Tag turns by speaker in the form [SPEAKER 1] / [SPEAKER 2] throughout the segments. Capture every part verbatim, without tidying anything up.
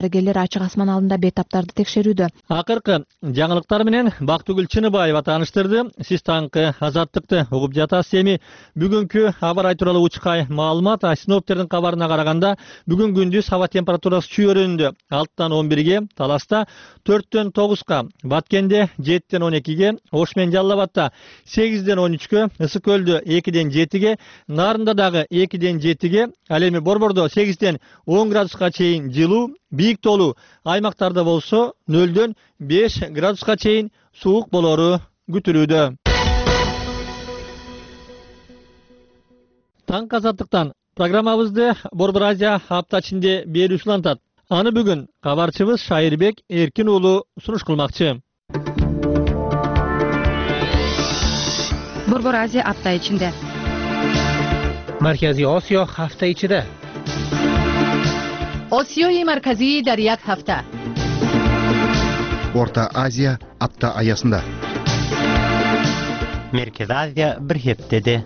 [SPEAKER 1] дарыгерлер ачык асман алдында бейтаптарды текшерүүдө.
[SPEAKER 2] Акыркы жаңылыктар менен Бактыгүл Чыныбаева тааныштырды. Сиз таңкы азаттыкты угуп жатасыз. Эми бүгүнкү аба ырайы тууралуу учкай маалымат. Синоптиктердин кабарына караганда бүгүн күндүз аба температурасы чөйрөндө алтыдан он бирге, Таласта төрттөн тогузга, Баткенде жетиден он экиге, Ош менен Жалал Абадта сегизден он үчкө, Ысык Көлдө экиден жетиге, Нарында дагы экиден жетиге, ал эми Борбордо сегизден он градуска чейин жылуу, бийик тоолуу аймактарда болсо нөлдөн беш градуска чейин суук болору күтүлүүдө. Таң азаттыктан программабызды Борбор Азия апта ичинде берүүсү улантат. Аны бүгүн кабарчыбыз Шайырбек Эркин уулу сунуш кылмакчы.
[SPEAKER 3] Борбор Азия апта ичинде.
[SPEAKER 4] Маркази Осиё ҳафта ичида.
[SPEAKER 3] Осиёи марказии дар як ҳафта.
[SPEAKER 5] Орта Азия апта аясында.
[SPEAKER 6] Меркез Азия бир хептеде.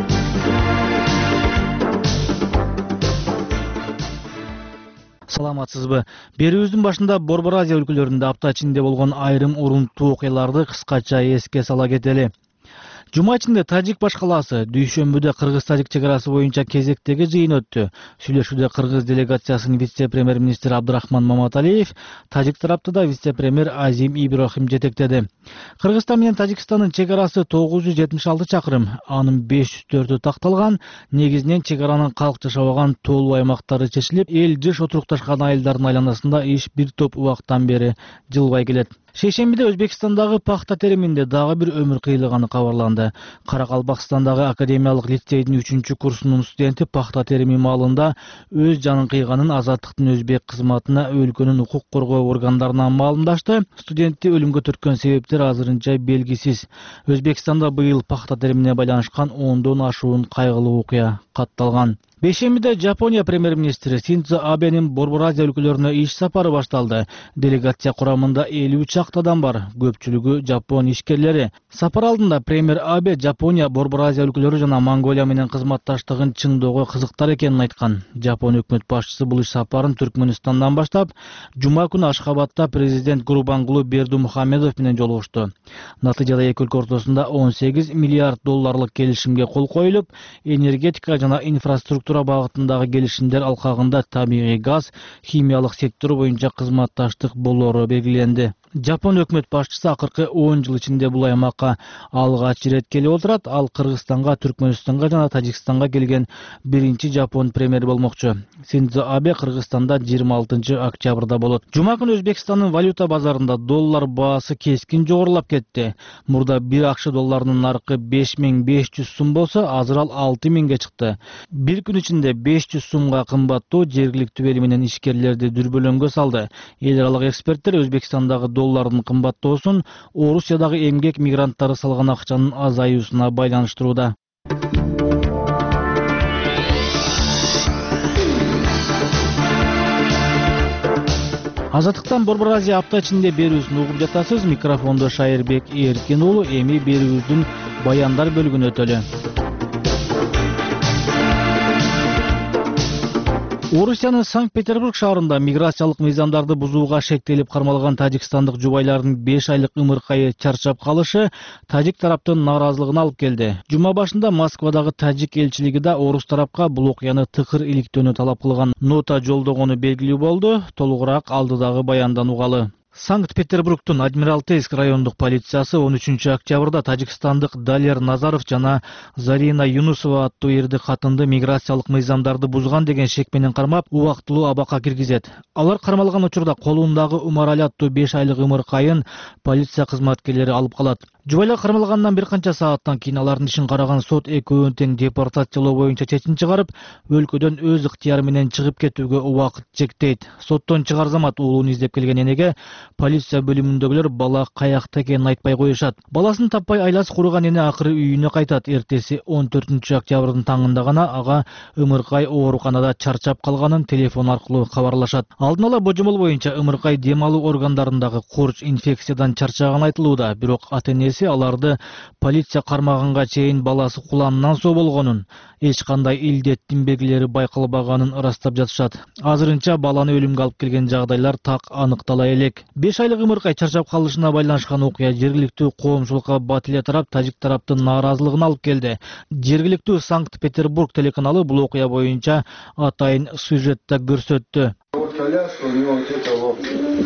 [SPEAKER 4] Саламатсызбы? Берүүбүздүн башында Борбор Азия өлкөлөрүндө апта ичинде болгон айрым урунттуу окуяларды кыскача эске сала кетели. Жума ичинде Тажик баш калаасы дүйшөмбүдө Кыргыз-Тажик чек арасы боюнча кезектеги жыйын өттү. Сүйлөшүүдө Кыргыз делегациясынын вице-премьер-министри Абдырахман Маматалиев, Тажик тараптыда вице-премьер Азим Иброхим жетектеди. Кыргызстан менен Тажикстандын чек арасы тогуз жүз жетимиш алты чакырым, анын беш жүз төртү такталган. Негизинен чек аранын калк жашабаган тоолуу аймактары чечилип, эл жыш отурукташкан айылдардын айланасында иш бир топ убактан бери жылбай келет. Шейшембиде Өзбекстандагы пахта териминде дагы бир өмүр кыйылганы кабарланды. Каракалпакстандагы академиялык лицейдин үчүнчү курсунун студенти пахта терими маалында өз жанын кыйганын Азаттыктын өзбек кызматына өлкөнүн укук коргоо органдарынан маалымдашты. Студентти өлүмгө төрткөн себептер азырынча белгисиз. Өзбекстанда быйыл пахта теримине байланышкан ондон ашуун кайгылуу окуя катталган. Бейшембиде Жапония премьер-министри Синдзо Абенин Борбор Азия өлкөлөрүнө иш сапары башталды. Делегация курамында элүү чакты адам бар, көпчүлүгү жапон ишкерлери. Сапар алдында премьер Абе Жапония, Борбор Азия өлкөлөрү жана Монголия менен кызматташтыгын чыңдоого кызыктар экенин айткан. Жапон өкмөт башчысы бул иш сапарын Түркмөнстандан баштап, жума күнү Ашхабадта президент Гурбангулы Бердымухамедов менен жолугушту. Натыйжада эки өлкө ортосунда он сегиз миллиард долларлык келишимге кол коюлуп, энергетика жана инфраструктура багытындагы келишимдер алкагында табигый газ, химиялык сектору боюнча кызматташтык болору белгиленди. Жапон өкмөт башчысы акыркы он жыл ичинде бул аймакка алгач ирет келип отурат. Ал Кыргызстанга, Түркмөнстанга жана Тажикстанга келген биринчи жапон премьери болмокчу. Синдзо Абе Кыргызстанда жыйырма алтынчы октябрда болот. Жума күнү Өзбекстандын валюта базарында доллар баасы кескин жогорулап кетти. Мурда бир акш долларынын наркы беш миң беш жүз сум болсо, азыр ал алты миңге чыкты. Бир күн ичинде беш жүз сумга кымбаттоо жергиликтүү эл менен ишкерлерди дүрбөлөңгө салды. Эл аралык эксперттер Өзбекстандагы доллардын кымбаттоосун Орусиядагы эмгек мигранттары салган акчанын азаюусуна байланыштырууда. Азаттыктан Борбор Азия апта ичинде берүүсүн угуп жатасыз. Микрофондо Шайырбек Эркин уулу. Эми берүүбүздүн баяндар бөлүгүнө өтөлү. Орусиянын Санкт-Петербург шаарында миграциялык мыйзамдарды бузууга шектелип кармалган тажикстандык жубайлардын беш айлык ымыркайы чарчап калышы тажик тараптын нааразылыгына алып келди. Жума башында Москвадагы тажик элчилиги да орус тарапка бул окуяны тыкыр иликтөөнү талап кылган нота жолдогону белгилүү болду. Толугураак алдыдагы баяндан угалы. Санкт-Петербургтун Адмиралтейск райондук полициясы он үчүнчү октябрда тажикстандык Далер Назаров жана Зарина Юнусова аттуу эрди катынды миграциялык мыйзамдарды бузган деген шек менен кармап, убактылуу абакка киргизет. Алар кармалган учурда колундагы Умарали аттуу беш айлык ымыркайын полиция кызматкерлери алып калат. Жубайлар кармалгандан бир канча сааттан кийин алардын ишин караган сот экөөнүн тең депортациялоо боюнча чечим чыгарып, өлкөдөн өз ыктыяры менен чыгып кетүүгө убакыт чектейт. Соттон чыгар замат уулун издеп келген энеге полиция бөлүмүндөгүлөр бала каякта экенин айтпай коюшат. Баласын таппай айласы куруган эне акыры үйүнө кайтат. Эртеси он төртүнчү октябрдын таңында гана ага ымыркай ооруканада чарчап калганын телефон аркылуу кабарлашат. Алдын ала божомол боюнча ымыркай дем алуу органдарындагы курч инфекциядан чарчаганы айтылууда, бирок ата-энеси энеси аларды полиция кармаганга чейин баласы куланынан соо болгонун, эч кандай илдеттин белгилери байкалбаганын ырастап жатышат. Азырынча баланы өлүмгө алып келген жагдайлар так аныктала элек. беш айлык ымыркай чарчап калышына байланышкан окуя жергиликтүү коомчулукка Батиле тарап тажик тараптын нааразылыгын алып келди. Жергиликтүү Санкт-Петербург телеканалы бул окуя боюнча атайын сюжетте көрсөттү.
[SPEAKER 7] Вот коляска, у него вот это вот.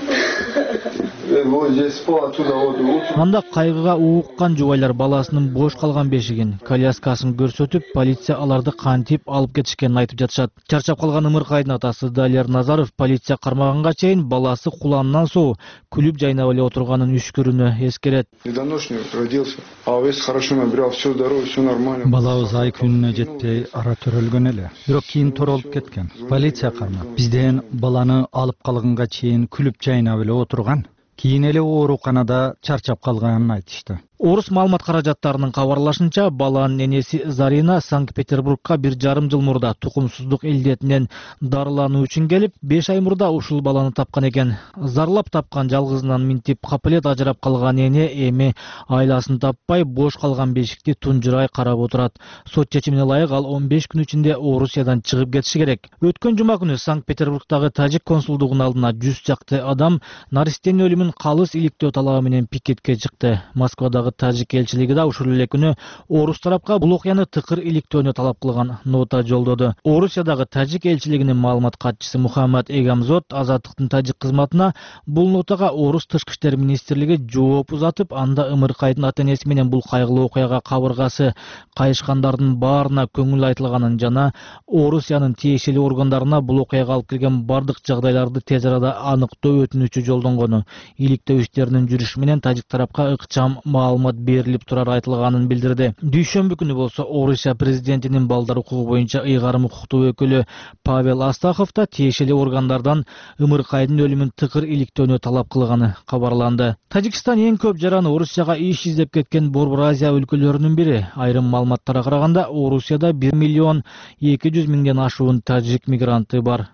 [SPEAKER 7] Вот здесь спал, оттуда вот.
[SPEAKER 4] Анда кайгыга ууккан жубайлар баласынын бош калган бешигин, коляскасын көрсөтүп, полиция аларды кантип алып кетишкенин айтып жатышат. Чарчап калган ымыркайдын атасы Далер Назаров полиция кармаганга чейин баласы куланынан соо күлүп жайнап эле отурганын үшкүрүнө эскерет.
[SPEAKER 7] Недоношенный родился, а вес хорошо набирал, все здорово, все нормально.
[SPEAKER 8] Балабыз ай күнүнө жетпей ара төрөлгөн эле. Бирок кийин торолуп кеткен. Полиция кармап бизден баланы алып калганга чейин күлүп жайнап эле отурган. Кийин эле ооруканада чарчап калганын айтышты. Орус маалымат каражаттарынын кабарлашынча, баланын энеси Зарина Санкт-Петербургка бир жарым жыл мурда тукумсуздук илдетинен дарылануу үчүн келип, беш ай мурда ушул баланы тапкан экен. Зарлап тапкан жалгызынан минтип капылет ажырап калган эне эми айласын таппай бош калган бешикти тунжурай карап отурат. Сот чечимине ылайык ал он беш күн ичинде Орусиядан чыгып кетиши керек. Өткөн жума күнү Санкт-Петербургдагы тажик консулдугунун алдына жүз чакты адам наристенин өлүмүн калыс иликтөө талабы менен пикетке чыкты. Москвадагы тажик элчилиги да ушул эле күнү орус тарапка бул окуяны тыкыр иликтөөнү талап кылган нота жолдоду. Орусиядагы тажик элчилигинин маалымат катчысы Мухаммад Эгамзот Азаттыктын тажик кызматына бул нотага орус тышкы иштер министрлиги жооп узатып, анда ымыркайдын ата-энеси менен бул кайгылуу окуяга кабыргасы кайышкандардын баарына көңүл айтылганын жана Орусиянын тиешелүү органдарына бул окуяга алып келген бардык жагдайларды тез арада аныктоо өтүнүчү жолдонгону, иликтөө иштеринин жүрүшү менен тажик тарапка ыкчам маалымат берилип турар айтылганын билдирди. Дүйшөмбү күнү болсо Орусия президентинин балдар укугу боюнча ыйгарым укуктуу өкүлү Павел Астахов да тиешелүү органдардан ымыркайдын өлүмүн тыкыр иликтөөнү талап кылганы кабарланды. Тажикстан эң көп жараны Орусияга иш издеп кеткен Борбор Азия өлкөлөрүнүн бири. Айрым маалыматтарга караганда Орусияда бир миллион эки жүз миңден ашуун тажик мигранты бар.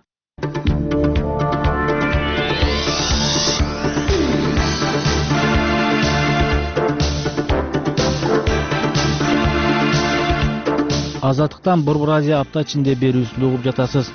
[SPEAKER 8] Азаттыктан Борбор Азия апта ичинде берүүсүндө угуп жатасыз.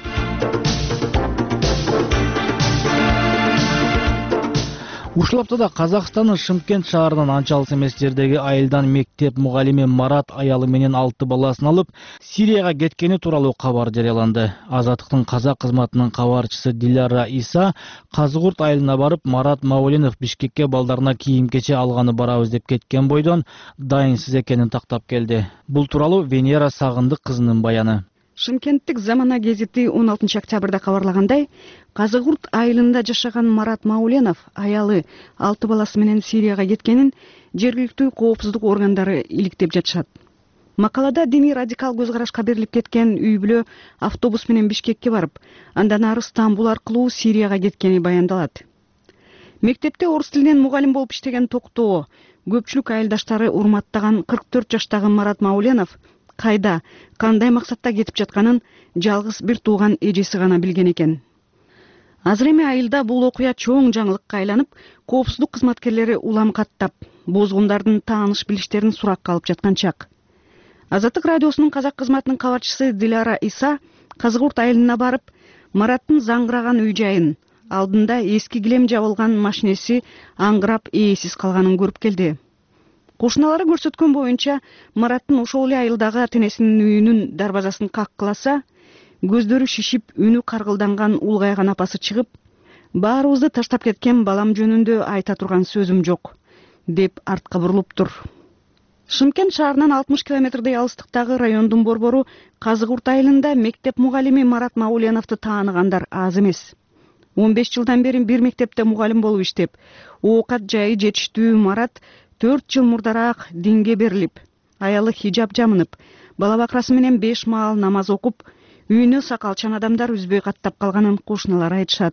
[SPEAKER 8] Ушул аптада Казакстандын Шымкент шаарынан анча алыс эмес жердеги айылдан мектеп мугалими Марат аялы менен алты баласын алып Сирияга кеткени тууралуу кабар жарыяланды. Азаттыктын казак кызматынын кабарчысы Диляра Иса Казыгурт айылына барып, Марат Маулинов Бишкекке балдарына кийим-кече алганы барабыз деп кеткен бойдон дайынсыз экенин тактап келди. Бул тууралуу Венера Сагындык кызынын баяны.
[SPEAKER 9] Шымкенттик Замана гезити он алтынчы октябрда кабарлагандай, Казыгурт айылында жашаган Марат Мауленов аялы алты баласы менен Сирияга кеткенин жергиликтүү коопсуздук органдары иликтеп жатышат. Макалада диний радикал көз карашка берилип кеткен үй бүлө автобус менен Бишкекке барып, андан ары Стамбул аркылуу Сирияга кеткени баяндалат. Мектепте орус тилинен мугалим болуп иштеген Токтоо көпчүлүк айылдаштары урматтаган кырк төрт жаштагы Марат Мауленов кайда, кандай максатта кетип жатканын жалгыз бир тууган эжеси гана билген экен. Азыр эми айылда бул окуя чоң жаңылыкка айланып, коопсуздук кызматкерлери улам каттап, бозгундардын тааныш билиштерин суракка алып жаткан чак. Азаттык радиосунун казак кызматынын кабарчысы Диляра Иса Казыгурт айылына барып, Мараттын заңгыраган үй жайын, алдында эски килем жабылган машинеси аңгырап ээсиз калганын көрүп келди. Кошуналары көрсөткөн боюнча, Мараттын ошол эле айылдагы ата-энесинин үйүнүн дарбазасын каккыласа, көздөрү шишип, үнү каргылданган улгайган апасы чыгып, баарыбызды таштап кеткен балам жөнүндө айта турган сөзүм жок, деп артка бурулуптур. Шымкент шаарынан алтымыш километрдей алыстыктагы райондун борбору Казыгурт айылында мектеп мугалими Марат Мауленовду тааныгандар аз эмес. он беш жылдан бери бир мектепте мугалим болуп иштеп, оокат жайы жетиштүү Марат төрт жыл мурдараак динге берилип, аялы хижаб жамынып, бала бакрасы менен беш маал намаз окуп, үйүнө сакалчан адамдар үзбөй каттап калганын кошуналар айтышат.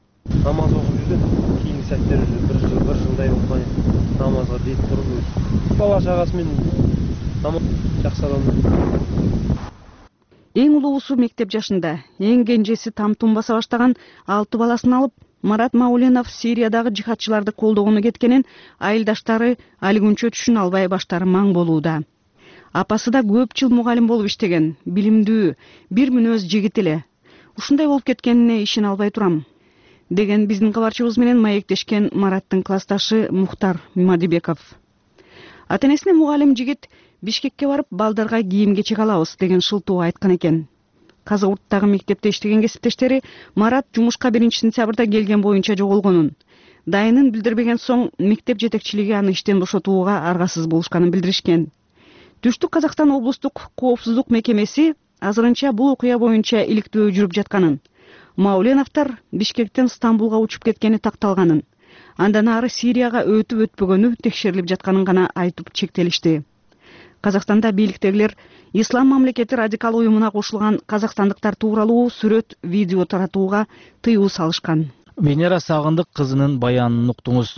[SPEAKER 10] Намаз окуп жүрдүм, кийинки сәттер бир жыл, бир жылдай окуй, намазга дейт туруп, бала чагасы менен намаз жакшы адам.
[SPEAKER 9] Эң улуусу мектеп жашында, эң кенжеси там-тум баса баштаган алты баласын алып, Марат Мауленов Сириядагы жихадчыларды колдогону кеткенин айылдаштары али күнчө түшүнө албай баштары маң болууда. Апасы да көп жыл мугалим болуп иштеген, билимдүү, бир мүнөз жигит эле. Ушундай болуп кеткенине ишене албай турам, деген биздин кабарчыбыз менен маектешкен Мараттын классташы Мухтар Мадибеков. Ата-энесине мугалим жигит Бишкекке барып балдарга кийим кечек алабыз деген шылтоо айткан экен. Казыгурттагы мектепте иштеген кесиптештери Марат жумушка биринчи сентябрда келген боюнча жоголгонун, дайынын билдирбеген соң мектеп жетекчилиги аны иштен бошотууга аргасыз болушканын билдиришкен. Түштүк Казакстан облустук коопсуздук мекемеси азырынча бул окуя боюнча иликтөө жүрүп жатканын, Мауленовдор Бишкектен Стамбулга учуп кеткени такталганын, андан ары Сирияга өтүп өтпөгөнү текшерилип жатканын гана айтып чектелишти. Казакстанда бийликтегилер Ислам мамлекети радикал уюмуна кошулган казакстандыктар тууралуу сүрөт, видео таратууга тыюу салышкан.
[SPEAKER 4] Венера Сагындык кызынын баянын уктуңуз.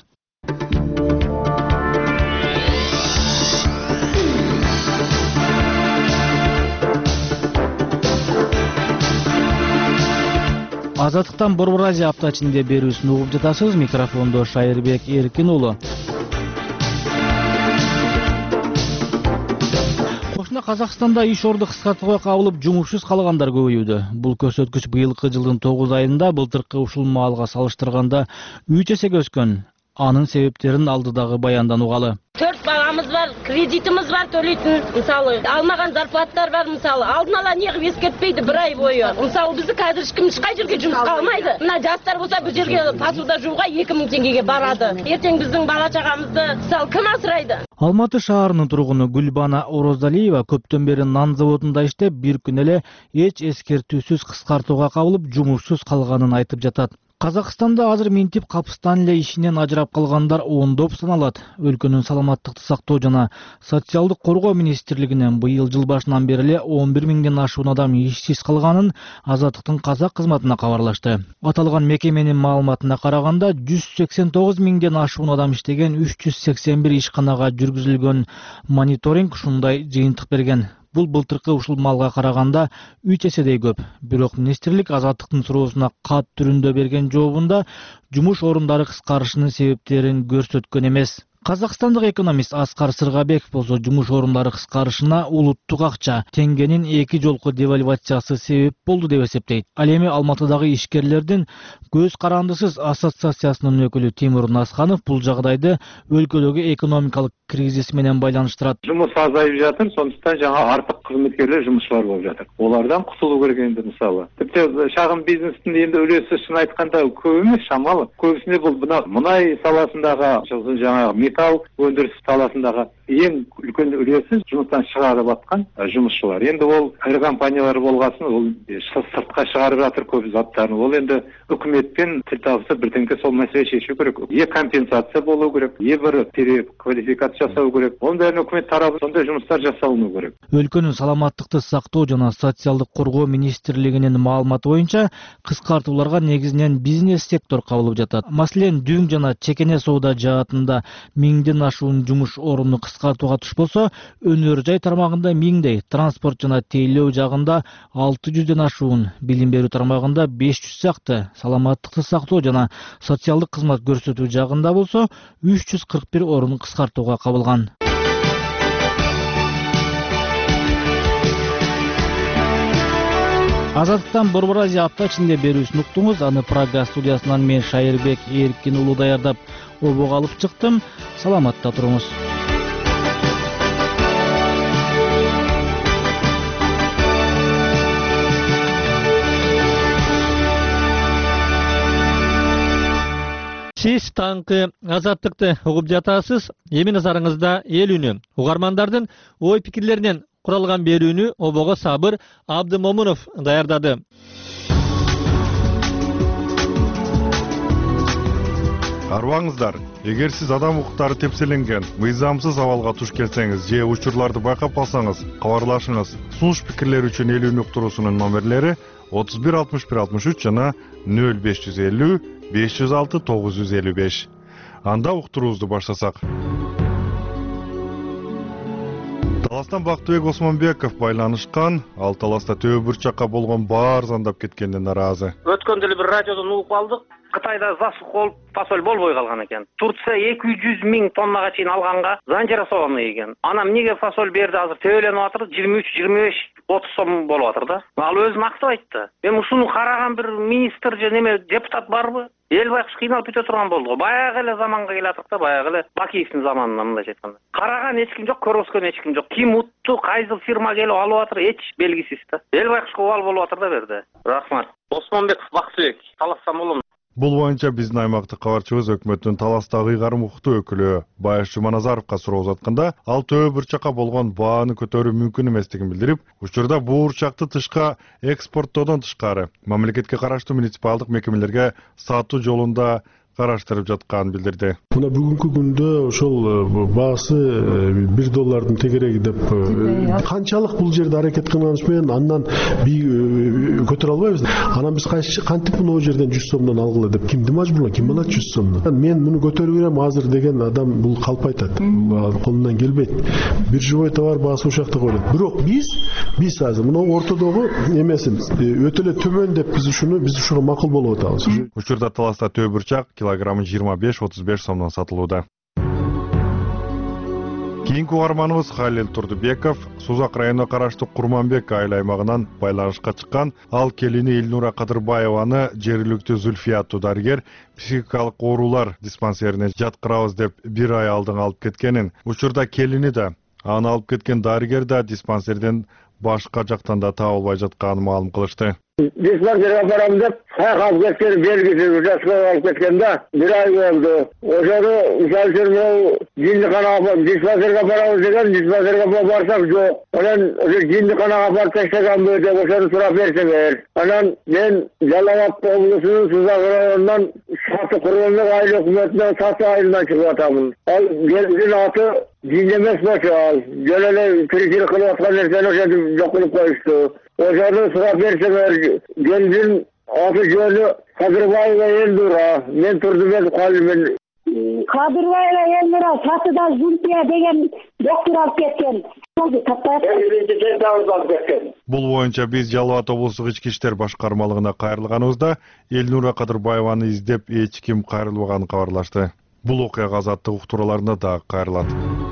[SPEAKER 4] Азаттыктан Борбор Азия апта ичинде берүүсүн угуп жатасыз. Микрофондо Шайырбек Эркин уулу. Казакстанда иш орду кыскартууга кабылып, жумушсуз калгандар көбөйүүдө. Бул көрсөткүч быйылкы жылдын тогуз айында былтыркы ушул маалга салыштырганда үч эсеге өскөн. Анын себептерин алдыдагы баяндан угалы.
[SPEAKER 11] Төрт баламыз бар, кредитimiz бар төлөйтүн, мисалы, алмаган зарплаттар бар, мисалы, алдын ала негип эскертпейди бир ай бою. Мисалы, бизди казыр эч ким ешкай жерге жумушка алмайды. Мына жаштар болсо бул жерге посуда жууга эки миң теңгеге барады. Эртең биздин бала чагамызды, мисалы, ким асырайды?
[SPEAKER 4] Алматы шаарынын тургуну Гүлбана Орозалиева көптөн бери нан заводунда иштеп, бир күн эле эч эскертүүсүз кыскартууга кабылып, жумушсуз калганын айтып жатат. Казакстанда азыр минтип капыстан эле ишинен ажырап калгандар ондоп саналат. Өлкөнүн саламаттыкты сактоо жана социалдык коргоо министрлигинен быйыл жыл башынан бери эле он бир миңден ашуун адам ишсиз калганын Азаттыктын казак кызматына кабарлашты. Аталган мекеменин маалыматына караганда жүз сексен тогуз миңден ашуун адам иштеген үч жүз сексен бир ишканага жүргүзүлгөн мониторинг ушундай жыйынтык берген. Бул былтыркы ушул маалга караганда үч эседей көп. Бирок министрлик Азаттыктын суроосуна кат түрүндө берген жообунда жумуш орундары кыскарышынын себептерин көрсөткөн эмес. Казакстандык экономист Аскар Сыргабеков болсо жумуш орундары кыскарышына улуттук акча, теңгенин эки жолку девальвациясы себеп болду деп эсептейт. Ал эми Алматыдагы ишкерлердин көз карандысыз ассоциациясынын өкүлү Тимур Насханов бул жагдайды өлкөдөгү экономикалык кризис менен байланыштырат.
[SPEAKER 12] Жумуш азайып жатыр, сондуктан жаңа артык кызматкерлер жумушчулар болуп жатыр. Олардан кутулуу керек энди, мисалы. Типти шагын бизнестин энди үлөсү чын айтканда көп эмес, шамалы. Көбүсүнө бул мунай саласындагы, жаңа металл өндүрүш саласындагы эң үлкөн үлөсү жумуштан чыгарып аткан жумушчулар. Энди ол ир компаниялар болгосын, ол сыртка чыгарып жатыр көп заттарын. Ол энди өкмөттүн тил табышы бир теңке сол маселе чечүү керек. Е компенсация болуу керек, е бир переквалификация жасау керек. Onun da өкмөт тарабы сондай жумуштар жасалыну керек.
[SPEAKER 4] Өлкөнүн саламаттыкты сактоо жана социалдык коргоо министрлигинин маалыматы боюнча кыскартууларга негизинен бизнес сектор кабылып жатат. Маселен, дүң жана чекене соода жаатында миңден ашуун жумуш орунду кыскартууга туш болсо, өнөр жай тармагында миңдей, транспорт жана тейлөө жагында алты жүздөн ашуун, билим берүү тармагында беш жүз сакты, саламаттыкты сактоо жана социалдык кызмат көрсөтүү жагында болсо үч жүз кырк бир орун кыскартууга кабылган. Азаттыктан Борбор Азия апта ичинде берүүсүн уктуңуз. Аны Прага студиясынан мен Шайырбек Эркин уулу даярдап, обого алып чыктым. Саламатта туруңуз.
[SPEAKER 2] Сиз таңкы Азаттыкты угуп жатасыз. Эми назарыңызда эл үнү. Угармандардын ой пикирлеринен куралган берүүнү обого Сабыр Абдымомунов даярдады.
[SPEAKER 13] Арбаңыздар, эгер сиз адам укуктары тепселенген, мыйзамсыз абалга туш келсеңиз же учурларды байкап калсаңыз, кабарлашыңыз. Сунуш пикирлер үчүн эл үнү уктуруусунун номерлери отуз бир алтымыш бир алтымыш үч жана нөл беш жүз элүү беш жүз алты тогуз жүз элүү беш. Анда уктуруубузду баштасак. Таластан Бактыбек Осмонбеков байланышкан, ал таласта төбө бурчакка болгон баар зандап кеткенден наразы.
[SPEAKER 14] Өткөн деле бир радиодон угуп алдык. Кытайда засух болуп фасоль болбой калган экен. Турция эки жүз миң тоннага чейин алганга занжара соғаны экен. Анан эмнеге фасоль берди азыр төбөлөнүп атыр, жыйырма үч, жыйырма беш, отуз сом болуп атыр да. Ал өзүн актап айтты. Эми ушуну караган бир министр же неме депутат барбы? Эл байкуш кыйналып бүтө турган болду го. Баягы эле заманга келатык да, баягы эле Бакиевдин заманына мындайча айтканда. Караган эч ким жок, көрөскөн эч ким жок. Ким утту, кайсы фирма келип алып атыр, эч белгисиз да. Эл байкушка убал болуп атыр да берде. Рахмат. Осмонбеков Бакытбек, Таластан болом.
[SPEAKER 13] Бул боюнча биздин аймактык кабарчыбыз өкмөттүн Таластагы ыйгарым укуктуу өкүлү Байыш Жуманазаровго суроо узатканда, ал төбө бурчакка болгон бааны көтөрүү мүмкүн эместигин билдирип, учурда бул бурчакты тышка экспорттоодон тышкары мамлекетке караштуу муниципалдык мекемелерге сатуу жолунда караштырып жатканын билдирди.
[SPEAKER 15] Мына бүгүнкү күндө ошол баасы бир доллардын тегереги деп канчалык бул жерде аракет кылганыш менен андан көтөрө албайбыз. Анан биз кантип мына жерден жүз сомдон алгыла деп кимди мажбурлан, ким алат жүз сомдон? Мен муну көтөрүп берем азыр деген адам бул калп айтат. Колунан келбейт. Бир живой товар баасы ушакта коюлат. Бирок биз биз азыр мына ортодогу эмесибиз. Өтө эле төмөн деп биз ушуну биз ушуга макул болуп атабыз.
[SPEAKER 13] Учурда Таласта төбө бурчак килограммы жыйырма беш отуз беш сомдон сатылууда. Кийинки угарманыбыз Халил Турдубеков Сузак районуна караштуу Курманбек айыл аймагынан байланышка чыккан. Ал келини Элнура Кадырбаеваны жергиликтүү Зульфия аттуу дарыгер психикалык оорулар диспансерине жаткырабыз деп бир ай алдын алып кеткенин, учурда келини да, аны алып кеткен дарыгер да диспансерден башка жактан да табылбай жатканын маалым кылышты.
[SPEAKER 16] Диспансерге барам деп, кайгап кеткен белгисиз участкага алып кеткенде бир ай болду. Ошону мисалы үчүн жиндиканага диспансерге барабыз деген, диспансерге барсак жок. Анан жиндиканага барып таштаганбы деп ошону сурап берсеңер. Анан мен Жалал Абад облусунун Сузак районунан Саты Курманбек айыл өкмөтүнөн Саты айылынан чыгып атамын. Ал келдин аты жин эмес болчу ал. Жөн эле тиричилик кылып аткан нерсени ошентип жок кылып коюшту. Ошону сурап берсеңер, келдин аты жөнү Кадырбаева Элнура. Мен Турдубеков Халилмен.
[SPEAKER 17] Кадырбаева Элнура Сатыда Зульфия деген доктор алып кеткен.
[SPEAKER 13] Бул боюнча биз Жалал Абад облустук ички иштер башкармалыгына кайрылганыбызда Элнура Кадырбаеваны издеп эч ким кайрылбаганын кабарлашты. Бул окуяга Азаттык уктурууларына да кайрылат.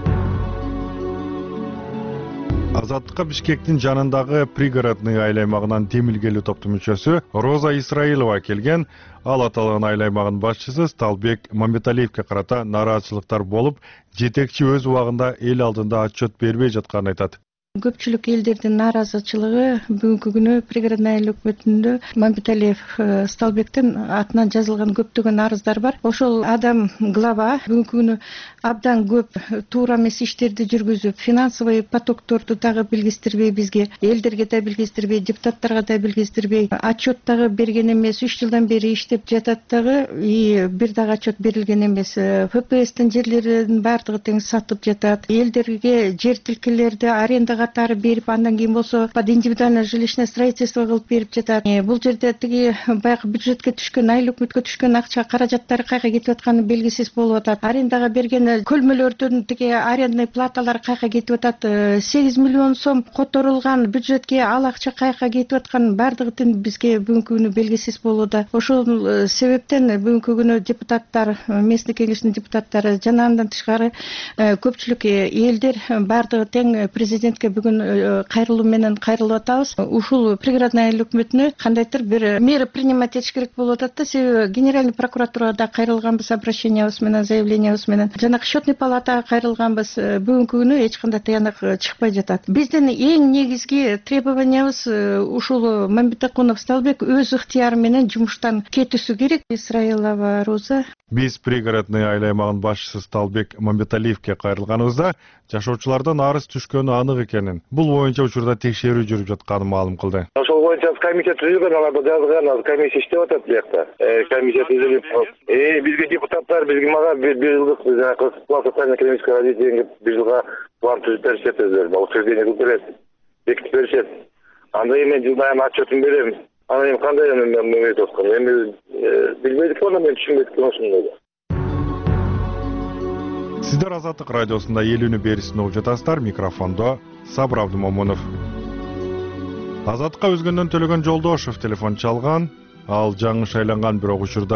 [SPEAKER 13] Азаттыкка Бишкектин жанындагы пригородный айыл аймагынан темилгелүү топтун мүчөсү Роза Исраилова келген. Ал аталган айыл аймагынын башчысы Сталбек Мамбеталиевке карата нааразычылыктар болуп, жетекчи өз убагында эл алдында отчет бербей жатканын айтат.
[SPEAKER 18] Көпчүлүк элдердин нааразычылыгы бүгүнкү күнү пригородный айыл өкмөтүндө Мамбеталиев Сталбектин атынан жазылган көптөгөн арыздар бар. Ошол адам глава бүгүнкү күнү абдан көп туура эмес иштерди жүргүзүп, финансовый потокторду дагы билгиздирбей бизге, элдерге да билгиздирбей, депутаттарга да билгиздирбей, отчет дагы берген эмес, үч жылдан бери иштеп жатат дагы, и бир дагы отчет берилген эмес. ФПСтин жерлеринин баардыгы тең сатып жатат. Элдерге жер тилкелерди аренда катары берип, андан кийин болсо под индивидуальное жилищное строительство кылып берип жатат. Бул жерде тиги баягы бюджетке түшкөн, айыл өкмөткө түшкөн акча каражаттары кайга кетип атканы белгисиз болуп атат. Арендага берген көлмөлөрдүн тиги арендный платалары кайга кетип атат. сегиз миллион сом которулган бюджетке ал акча кайга кетип аткан баардыгы тең бизге бүгүнкү күнү белгисиз болууда. Ошол себептен бүгүнкү күнү депутаттар, местный кеңештин депутаттары жана андан тышкары көпчүлүк элдер баардыгы тең президентке бүгүн кайрылуу менен кайрылып атабыз. Ушул пригородный айыл өкмөтүнө кандайдыр бир мера принимать этиш керек болуп атат да. Себеби генеральный прокуратурада кайрылганбыз обращениябыз менен, заявлениябыз менен. Жана счетный палатага кайрылганбыз. Бүгүнкү күнү эч кандай тыянак чыкпай жатат. Биздин эң негизги требованиябыз ушул Мамбетакунов Сталбек өз ыктыяры менен жумуштан кетүүсү керек. Исраилова Роза.
[SPEAKER 13] Биз пригородный айыл аймагынын башчысы Сталбек Мамбеталиевке кайрылганыбызда жашоочулардан арыз түшкөнү анык экенин, бул боюнча учурда текшерүү жүрүп жатканын маалым кылды.
[SPEAKER 16] Ошол боюнча комиссия түзүлгөн, аларда жазылган, комиссия иштеп атат биякта. Комиссия түзүлүп, э бизге депутаттар, бизге мага бир жылдык план социально-экономического развития бир жылга план түзүп беришет өздөрү, утверждение кылып берет, бекитип беришет. Анда эми жылдайым отчетун берем. Аны эми кандай эми мөйөт аткан, эми билбейдик, аны мен түшүнбөйт ошондой.
[SPEAKER 13] Сиздер Азаттык радиосунда эл үнү берисин угуп жатасыздар. Микрофондо Сабыр Абдымомунов. Азаттыкка өзгөндөн Төлөгөн Жолдошев телефон чалган. Ал жаңы шайланган, бирок учурда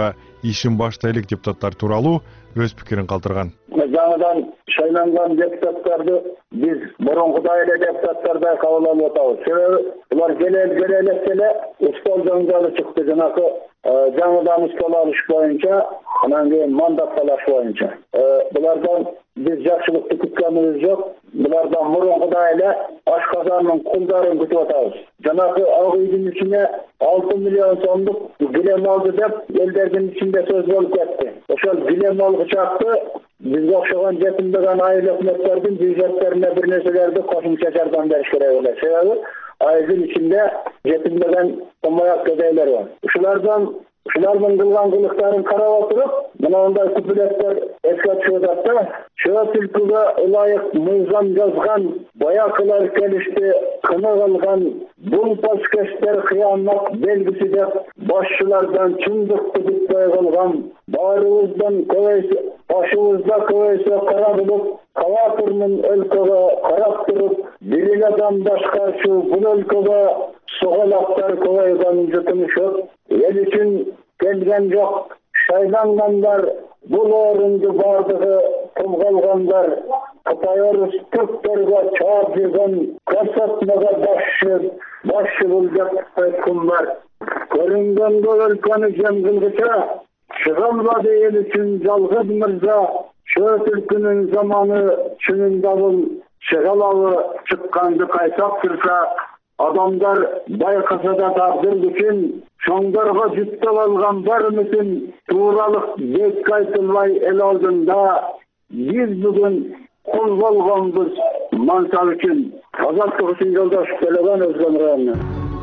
[SPEAKER 13] ишин баштайлык депутаттар тууралуу өз пикирин калтырган.
[SPEAKER 16] Жаңадан шайланган депутаттарды биз мурункудай эле депутаттардай кабыл алып атабыз. Себеби булар келе келе эле устол жаңжалы чыкты, жанакы жаңадан устол алыш боюнча, анан кийин мандат талаш боюнча. Булардан биз жакшылыкты күткөнүбүз жок. Булардан мурункудай эле ашказандын кулдарын күтүп атабыз. Жанакы ак үйдүн ичине алты миллион сомдук гилем алды деп элдердин ичинде сөз болуп кетти. Ошол гилем алгычакты бизге окшогон жетимдеген айыл өкмөттөрдүн бюджеттерине бир нерселерди кошумча жардам бериш керек эле. Себеби айылдын ичинде жетимдеген томаяк кедейлер бар. Ушулардан Ушулардын кылган кылыктарын карап отуруп, мындай күпүлөттөр эске түшүп атат да. Чöp түлкүгө ылайык мыйзам жазган баякылар келишти, кыны кылган бул паскештер кыямат белгиси деп башчылардан чындыкты күтпөй калган, баарыбыздан көбөйсө, башыбызда көбөйсө кара булуп, калаатырмын өлкөгө карап туруп, бир эле адам башкарчу бул өлкөгө соголактар көбөйгөн жутумушуп, эл үчүн келген жок, шайлангандар, бул орунду бардыгы кылгандар, Кытай орус түрктөргө чаап жүргөн көрсөтмөгө башчы, башчы бул деп айткандар. Көрүнгөнгө өлкөнү жем кылгыча, чыгалбады эл үчүн жалгыз мырза, чöp түлкүнүн заманы чынында бул чыгалабы чыкканды кайтап турса, адамдар байкаса да тагдыр үчүн чоңдорго жүктөп алган бар үмүтүн тууралык бек айтылбай эл алдында биз бүгүн кул болгонбуз мансап үчүн. Азаттык үчүн жолдош Төлөгөн Өзгөн району.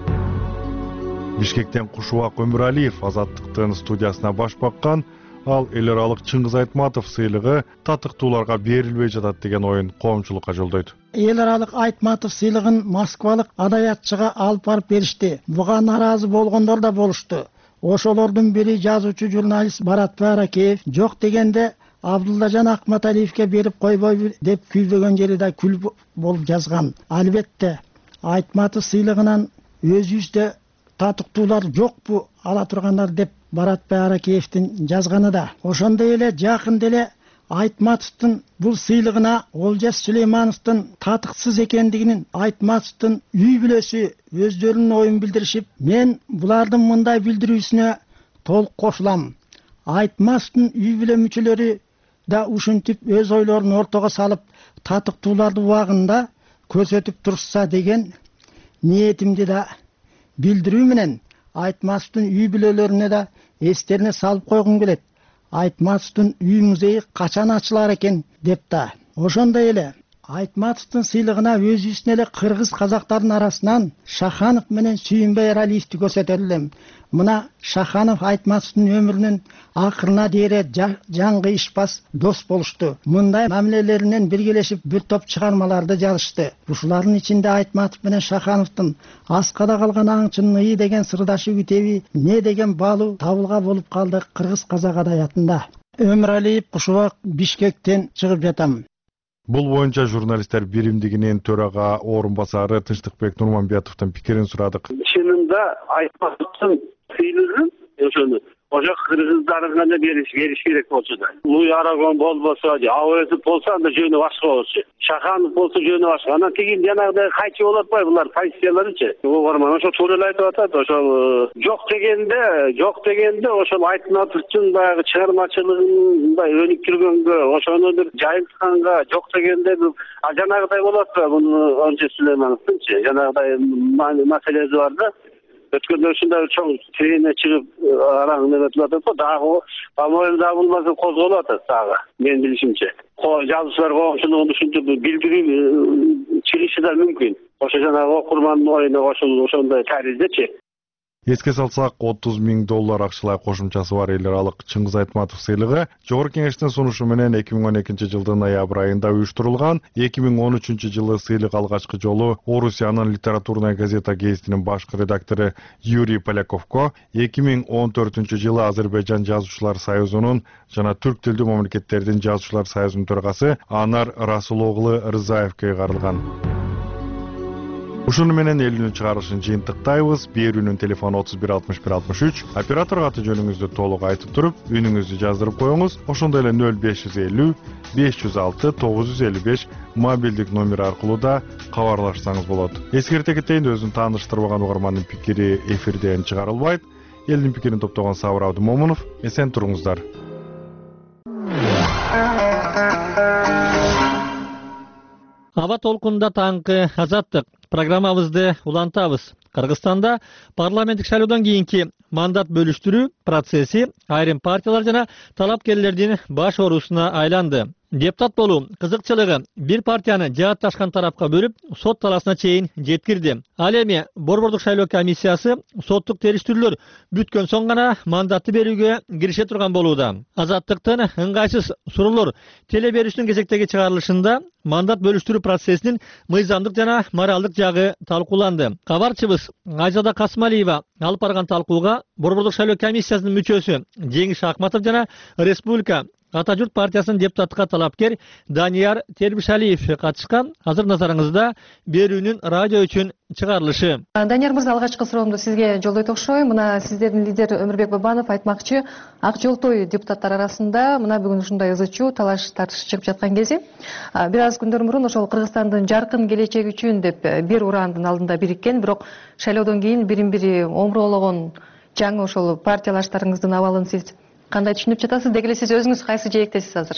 [SPEAKER 13] Бишкектен Кушубак Өмүралиев Азаттыктын студиясына баш баккан, ал эл аралык Чыңгыз Айтматов сыйлыгы татыктууларга берилбей жатат деген оюн коомчулукка жолдойт.
[SPEAKER 19] Эл аралык Айтматов сыйлыгын Москвалык адаятчыга алып барып беришти. Буга наразы болгондор да болушту. Ошолордун бири жазуучу журналист Барат Баракеев, жок дегенде Абдуллажан Акматалиевке берип койбойбу деп күйбөгөн жери да күл болуп жазган. Албетте Айтматов сыйлыгынан өзүбүздө татыктуулар жокпу ала тургандар деп Барат Баракеевдин жазганы да. Ошондой эле жакын деле Айтматовдун бул сыйлыгына Олжас Сулеймановдун татыксыз экендигин Айтматовдун үй бүлөсү өздөрүнүн оюн билдиришип, мен булардын мындай билдирүүсүнө толук кошулам. Айтматовдун үй бүлө мүчөлөрү да ушинтип өз ойлорун ортого салып, татыктууларды убагында көрсөтүп турса деген ниетимди да билдирүү менен Айтматовдун үй бүлөлөрүнө да эстерине салып койгум келет. Айтматовдун үй музейи качан ачылар экен деп да. Ошондой эле Айтматовдун сыйлыгына өзүбүздүн эле кыргыз казактардын арасынан Шаханов менен Сүйүнбай Эралиевди көрсөтөр элем. Мына Шаханов Айтматовдун өмүрүнүн акырына дейре жаңгы ишпас дос болушту. Мындай мамилелеринен биргелешип бир топ чыгармаларды жазышты. Ушулардын ичинде Айтматов менен Шахановдун Аскада калган аңчынын ый деген сырдашы китеби, не деген балу табылга болуп калды кыргыз казак адаятында. Өмүралиев, Кушубак, Бишкектен чыгып жатам.
[SPEAKER 13] Бул боюнча журналисттер биримдигинин төрага орун басары Тынчтыкбек Нурманбетовдун пикирин сурадык.
[SPEAKER 20] Чынында Айтматовдун сыйлыгын ошону ошо кыргыздардын гана бериш бериш керек болчу да. Луй Арагон болбосо, Авызов болсо анда жөнү башка болчу. Шаханов болсо жөнү башка. Анан тигин жанагыдай кайчы болуп атпайбы булар позицияларычы. Угарман ошо туура эле айтып атат. Ошол жок дегенде, жок дегенде ошол Айтматовдун баягы чыгармачылыгын мындай өнүктүргөнгө, ошону бир жайылтканга жок дегенде жанагыдай болот да. Муну Онче Сулеймановдунчу жанагыдай маселеси бар да. Өткөндө ушундай чоң тирине чыгып араң неметип атат го, дагы по-моему дагы булмаса козголуп атат дагы, менин билишимче. Жазуучулар коомчулугун ушинтип билдирүү чыгышы да мүмкүн. Ошо жанагы окурмандын оюна кошулуп ошондой тариздечи.
[SPEAKER 13] Эске салсак, отуз миң доллар акчалай кошумчасы бар эл аралык Чыңгыз Айтматов сыйлыгы Жогорку Кеңештин сунушу менен эки миң он экинчи жылдын ноябрь айында уюштурулган. эки миң он үчүнчү жылы сыйлык алгачкы жолу Орусиянын литературная газета гезитинин башкы редактору Юрий Поляковго, эки миң он төртүнчү жылы Азербайжан жазуучулар союзунун жана түрк тилдүү мамлекеттердин жазуучулар союзунун төрагасы Анар Расул оглу Рызаевге кайрылган. Ушуну менен элүүнүн чыгарылышын жыйынтыктайбыз. Берүүнүн телефону отуз бир алтымыш бир алтымыш үч. Операторго аты жөнүңүздү толук айтып туруп, үнүңүздү жаздырып коюңуз. Ошондой эле нөл беш жүз элүү беш жүз алты тогуз жүз элүү беш мобилдик номер аркылуу да кабарлашсаңыз болот. Эскерте кетейин, өзүн тааныштырбаган угармандын пикири эфирден чыгарылбайт. Элдин пикирин топтогон Сабыр Абдымомунов. Эсен туруңуздар.
[SPEAKER 2] Аба толкунда таңкы азаттык программабызды улантабыз. Кыргызстанда парламенттик шайлоодон кийинки мандат бөлүштүрүү процесси айрым партиялар жана талапкерлердин баш оорусуна айланды. Депутат болуу кызыкчылыгы бир партияны жаатташкан тарапка бөлүп, сот талаасына чейин жеткирди. Ал эми Борбордук шайлоо комиссиясы соттук териштирүүлөр бүткөн соң гана мандатты берүүгө кирише турган болууда. Азаттыктын ыңгайсыз суроолор теле берүүчүнүн кезектеги чыгарылышында мандат бөлүштүрүү процессинин мыйзамдык жана моралдык жагы талкууланды. Кабарчыбыз Айзада Касмалиева алып барган талкууга Борбордук шайлоо комиссиясынын мүчөсү Жеңиш Акматов жана Республика Ата журт партиясынын депутаттыкка талапкер Данияр Тербишалиев катышкан. Азыр назарыңызда берүүнүн радио үчүн чыгарылышы.
[SPEAKER 21] Данияр мырза, алгачкы суроомду сизге жолдойт окшойм. Мына сиздердин лидер Өмүрбек Бабанов айтмакчы, Ак Жолтой депутаттар арасында мына бүгүн ушундай ызы чуу, талаш тартыш чыгып жаткан кези бир аз күндөр мурун ошол Кыргызстандын жаркын келечеги үчүн деп бир урандын алдында бириккен, бирок шайлоодон кийин бирин бири омурологон жаңы ошол партиялаштарыңыздын абалын сиз кандай түшүнүп жатасыз? Деги эле сиз өзүңүз кайсы жээктесиз азыр?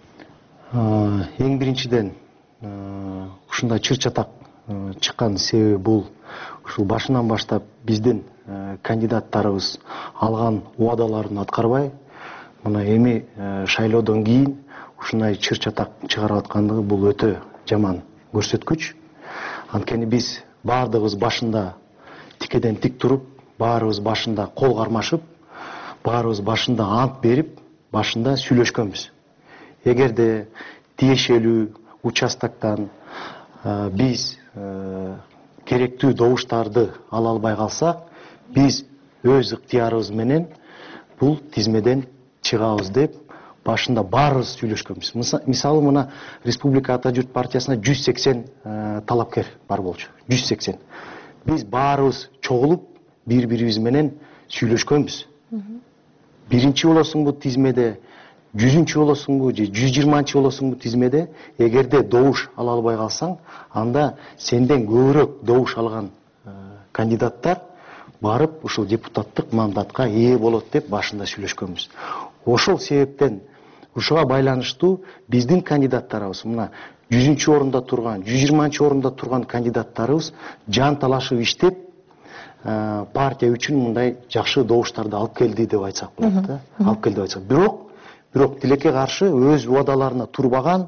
[SPEAKER 22] Эң биринчиден ушундай чыр чатак чыккан себеби бул ушул башынан баштап биздин кандидаттарыбыз алган убадаларын аткарбай, мына эми шайлоодон кийин ушундай чыр чатак чыгарып аткандыгы бул өтө жаман көрсөткүч. Анткени биз баардыгыбыз башында тикеден тик туруп, баарыбыз башында кол кармашып, баарыбыз башында ант берип, башында сүйлөшкөнбүз. Эгерде тиешелүү участоктон биз керектүү добуштарды ала албай калсак, биз өз ыктыярыбыз менен бул тизмеден чыгабыз деп башында баарыбыз сүйлөшкөнбүз. Мисалы мына Республика Ата журт партиясына жүз сексен талапкер бар болчу. жүз сексен. Биз баарыбыз чогулуп, бири-бирибиз менен сүйлөшкөнбүз. Биринчи болосуңбу тизмеде, жүзүнчү болосуңбу же жүз жыйырманчы болосуңбу тизмеде, эгерде добуш ала албай калсаң, анда сенден көбүрөөк добуш алган кандидаттар барып ушул депутаттык мандатка ээ болот деп башында сүйлөшкөнбүз. Ошол себептен ушуга байланыштуу биздин кандидаттарыбыз, мына жүзүнчү орунда турган, жүз жыйырманчы орунда турган кандидаттарыбыз жан талашып иштеп, партия үчүн мындай жакшы добуштарды алып келди деп айтсак болот да. Алып келди деп айтсак. Бирок, бирок тилекке каршы өз убадаларына турбаган,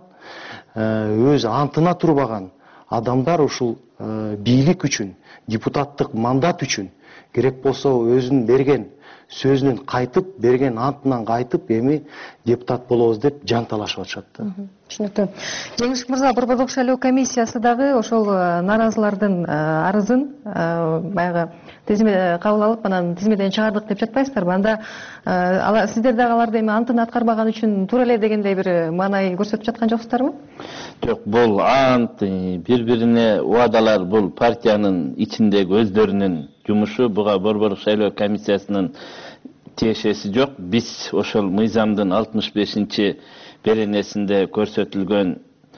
[SPEAKER 22] өз антына турбаган адамдар ушул бийлик үчүн, депутаттык мандат үчүн керек болсо өзүнүн берген сөзүнөн кайтып, берген антынан кайтып, эми депутат болобуз деп жан талашып атышат да.
[SPEAKER 21] Түшүнүктүү. Жеңиш мырза, Борбордук шайлоо комиссиясы дагы ошол нааразылардын арызын баягы тизме кабыл алып, анан тизмеден чыгардык деп жатпайсыздарбы? Анда сиздер дагы аларды эми антын аткарбаган үчүн туура эле дегендей бир маанай көрсөтүп жаткан жоксуздарбы?
[SPEAKER 23] Жок, бул ант, бири-бирине убадалар бул партиянын ичиндеги өздөрүнүн жумушу, буга Борбордук шайлоо комиссиясынын тиешеси жок. Биз ошол мыйзамдын алтымыш бешинчи беренесинде көрсөтүлгөн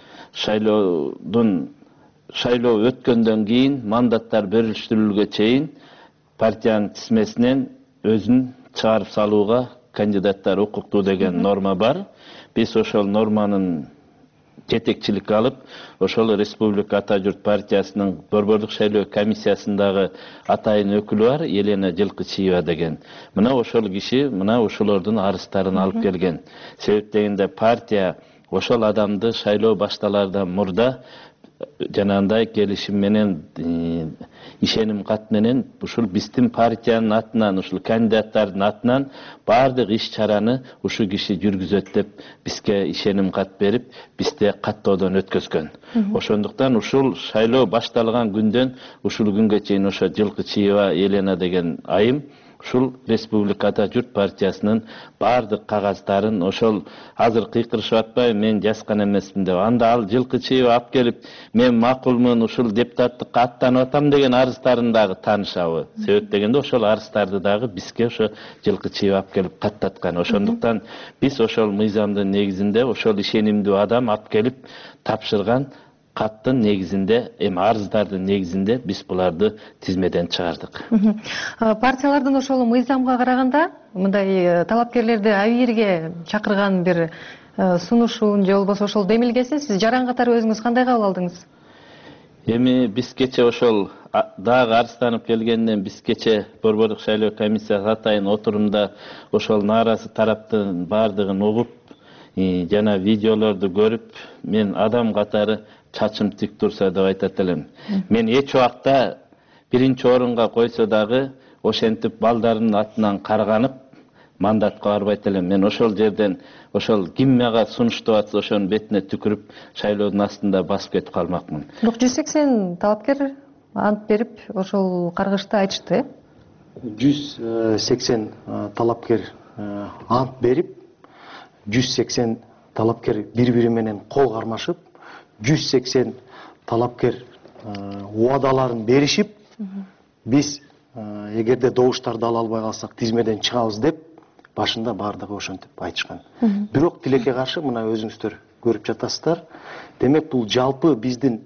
[SPEAKER 23] шайлоодун шайлоо өткөндөн кийин мандаттар берилиштирүүгө чейин партиянын тизмесинен өзүн чыгарып салууга кандидаттар укуктуу деген норма бар. Биз ошол норманын жетекчилик алып, ошол Республика Ата журт партиясынын Борбордук шайлоо комиссиясындагы атайын өкүлү бар, Елена Жылкычиева деген. Мына ошол киши мына ошолордун арыздарын алып келген. Себеп дегенде партия ошол адамды шайлоо башталардан мурда жанагындай келишим менен, ишеним кат менен ушул биздин партиянын атынан, ушул кандидаттардын атынан баардык иш чараны ушу киши жүргүзөт деп бизге ишеним кат берип, бизде каттоодон өткөзгөн. Ошондуктан ушул шайлоо башталган күндөн ушул күнгө чейин ошо Жылкычиева Елена деген айым ушул республикада журт партиясынын баардык кагаздарын ошол азыр кыйкырышып атпайбы мен жазган эмесмин деп, анда ал жылкы чыйып алып келип мен макулмун ушул депутаттыкка аттанып атам деген арыздарын дагы таанышабы. Себеп дегенде ошол арыздарды дагы бизге ошо жылкы чыйып алып келип каттаткан. Ошондуктан биз ошол мыйзамдын негизинде ошол ишенимдүү адам алып келип тапшырган каттын негизинде, эми арыздардын негизинде биз буларды тизмеден чыгардык.
[SPEAKER 21] Партиялардын ошол мыйзамга караганда мындай талапкерлерди абийирге чакырган бир сунушун же болбосо ошол демилгесин сиз жаран катары өзүңүз кандай кабыл алдыңыз?
[SPEAKER 23] Эми биз кече ошол дагы арызданып келгенден биз кече Борбордук шайлоо комиссиясы атайын отурумда ошол нааразы тараптын баардыгын угуп, жана видеолорду көрүп, мен адам катары чачым тик турса деп айтат элем. Мен эч убакта биринчи орунга койсо дагы ошентип балдарынын атынан карганып мандатка барбайт элем. Мен ошол жерден ошол ким мага сунуштап атса ошонун бетине түкүрүп шайлоодун астында басып кетип калмакмын.
[SPEAKER 21] Бирок жүз сексен талапкер ант берип ошол каргышты айтышты, э?
[SPEAKER 22] жүз сексен талапкер ант берип, жүз сексен талапкер бири-бири менен кол кармашып, жүз сексен талапкер убадаларын беришип, биз эгерде добуштарды ала албай калсак тизмеден чыгабыз деп башында баардыгы ошентип айтышкан. Бирок тилекке каршы мына өзүңүздөр көрүп жатасыздар. Демек бул жалпы биздин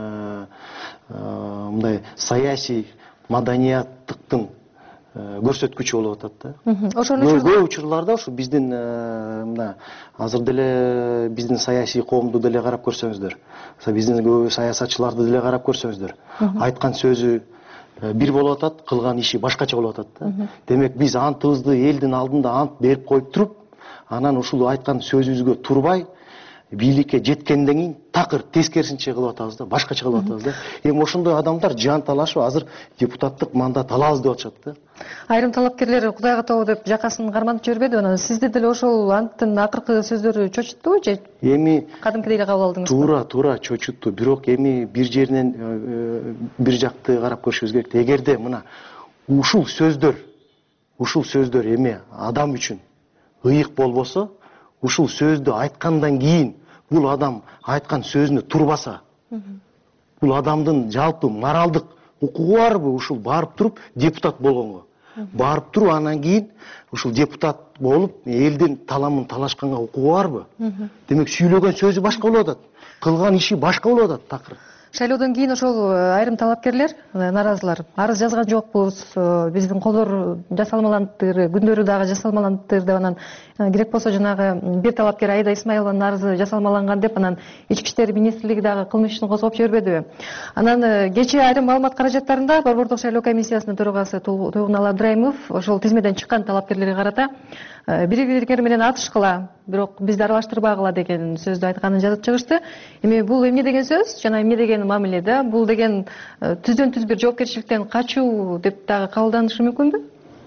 [SPEAKER 22] мындай саясий маданияттыктын көрсөткүчү болуп атат да. Көп учурларда ушу биздин мына азыр деле биздин саясий коомду деле карап көрсөңүздөр, биздин көп саясатчыларды деле карап көрсөңүздөр, айткан сөзү бир болуп атат, кылган иши башкача болуп атат да. Демек биз антыбызды элдин алдында ант берип коюп туруп, анан ушул айткан сөзүбүзгө турбай бийликке жеткенден кийин такыр тескерисинче кылып атабыз да, башкача кылып атабыз да. Эми ошондой адамдар жан талашып азыр депутаттык мандат алабыз деп атышат да.
[SPEAKER 21] Айрым талапкерлер Кудайга тобо деп жакасын карманып жибербеди, анан сизди деле ошол анттын акыркы сөздөрү чочуттубу же? Эми кадимкидей эле кабыл алдыңызбы?
[SPEAKER 22] Туура, туура чочутту. Бирок эми бир жеринен бир жакты карап көрүшүбүз керек. Эгерде мына ушул сөздөр, ушул сөздөр эми адам үчүн ыйык болбосо, ушул сөздү айткандан кийин бул адам айткан сөзүнө турбаса, бул адамдын жалпы моралдык укугу барбы ушул барып туруп депутат болгонго? Барып туруп анан кийин ушул депутат болуп элдин таламын талашканга укугу барбы? Демек сүйлөгөн сөзү башка болуп атат, кылган иши башка болуп атат такыр.
[SPEAKER 21] Шайлоодон кийин ошол айрым талапкерлер, наразылар, арыз жазган жокпуз, биздин колдор жасалмалантыр, күндөрү дагы жасалмалантыр деп, анан керек болсо жанагы бир талапкер Айда Исмаилованын арызы жасалмаланган деп, анан Ички иштер министрлиги дагы кылмыш ишин козгоп жибербедиби? Анан кечээ айрым маалымат каражаттарында Борбордук шайлоо комиссиясынын төрагасы Тойгунал Абдрайымов ошол тизмеден чыккан талапкерлерге карата бири-бири менен атышкыла, бирок бизди аралаштырбагыла деген сөздү айтканын жазып чыгышты. Эми бул эмне деген сөз жана эмне деген мамиле да? Бул деген түздөн түз бир жоопкерчиликтен качуу деп дагы кабылданышы мүмкүнбү?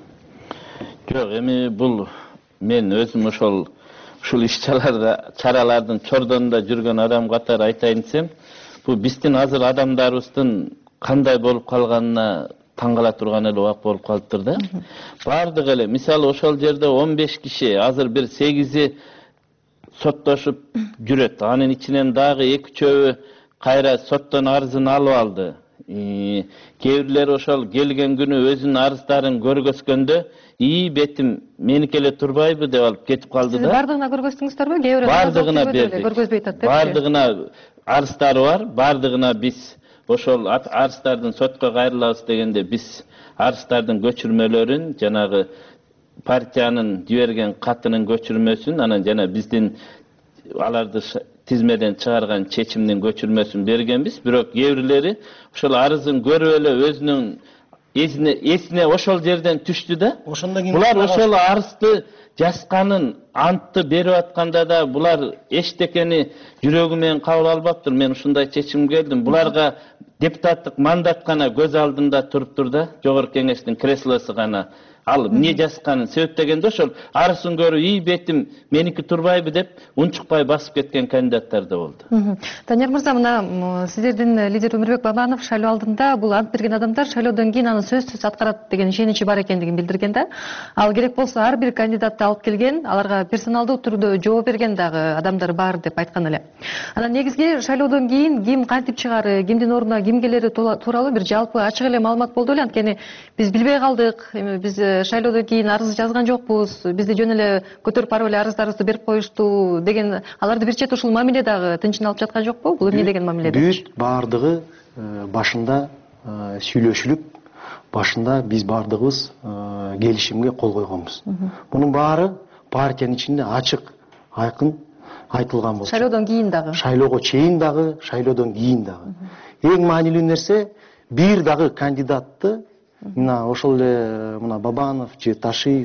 [SPEAKER 23] Жок, эми бул мен өзүм ошол ушул иш-чараларда чаралардын чордонунда жүргөн адам катары айтайын десем, бул биздин азыр адамдарыбыздын кандай болуп калганына таң кала турган эле убак болуп калыптыр да. Бардык эле, мисалы ошол жерде он беш киши, азыр бир сегизи соттошуп жүрөт. Анын ичинен дагы эки үчөө кайра соттон арызын алып алды. Кээ бирлери ошол келген күнү өзүнүн арыздарын көргөзгөндө, "И бетим меники эле турбайбы" деп алып кетип калды да.
[SPEAKER 21] Сиз бардыгына көргөздүңүздөрбү? Кээ бирөө
[SPEAKER 23] бардыгына бердик.
[SPEAKER 21] Көргөзбөй атат деп.
[SPEAKER 23] Бардыгына арыздары бар, бардыгына биз ошол арыздардын сотко кайрылабыз дегенде биз арыздардын көчүрмөлөрүн, жанагы партиянын жиберген катынын көчүрмөсүн, анан жана биздин аларды тизмеден чыгарган чечимдин көчүрмөсүн бергенбиз. Бирок кээ бирлери ошол арызын көрүп эле өзүнүн эсине эсине ошол жерден түштү да. Булар ошол арызды жазганын антты берип атканда да булар эчтекени жүрөгү менен кабыл албаптыр. Мен ушундай чечимге келдим. Буларга депутаттык мандат гана көз алдында туруптур да, жогорку кеңештин креслосу гана. Ал эмне жазганын себептегенде ошол арысын көрүп ий бетим меники турбайбы деп унчукпай басып кеткен кандидаттар да болду.
[SPEAKER 21] Данияр мырза, мына сиздердин лидер Өмүрбек Бабанов шайлоо алдында бул ант берген адамдар шайлоодон кийин аны сөзсүз аткарат деген ишеничи бар экендигин билдирген да. Ал керек болсо ар бир кандидатты алып келген, аларга персоналдуу түрдө жооп берген дагы адамдар бар деп айткан эле. Анан негизги шайлоодон кийин ким кантип чыгары, кимдин ордуна ким келери тууралуу бир жалпы ачык эле маалымат болду эле. Анткени биз билбей калдык, биз шайлоодон кийин арыз жазган жокпуз, бизди жөн эле көтөрүп барып эле арыздарыбызды берип коюшту деген, аларды бир чет ушул мамиле дагы тынчын алып жаткан жокпу? Бул эмне деген мамиле?
[SPEAKER 22] Бүт баардыгы башында сүйлөшүлүп, башында биз баардыгыбыз келишимге кол койгонбуз. Мунун баары партиянын ичинде ачык, айкын айтылган болчу.
[SPEAKER 21] Шайлоодон кийин дагы.
[SPEAKER 22] Шайлоого чейин дагы, шайлоодон кийин дагы. Эң маанилүү нерсе бир дагы кандидатты мына ошол эле мына Бабанов же Ташиев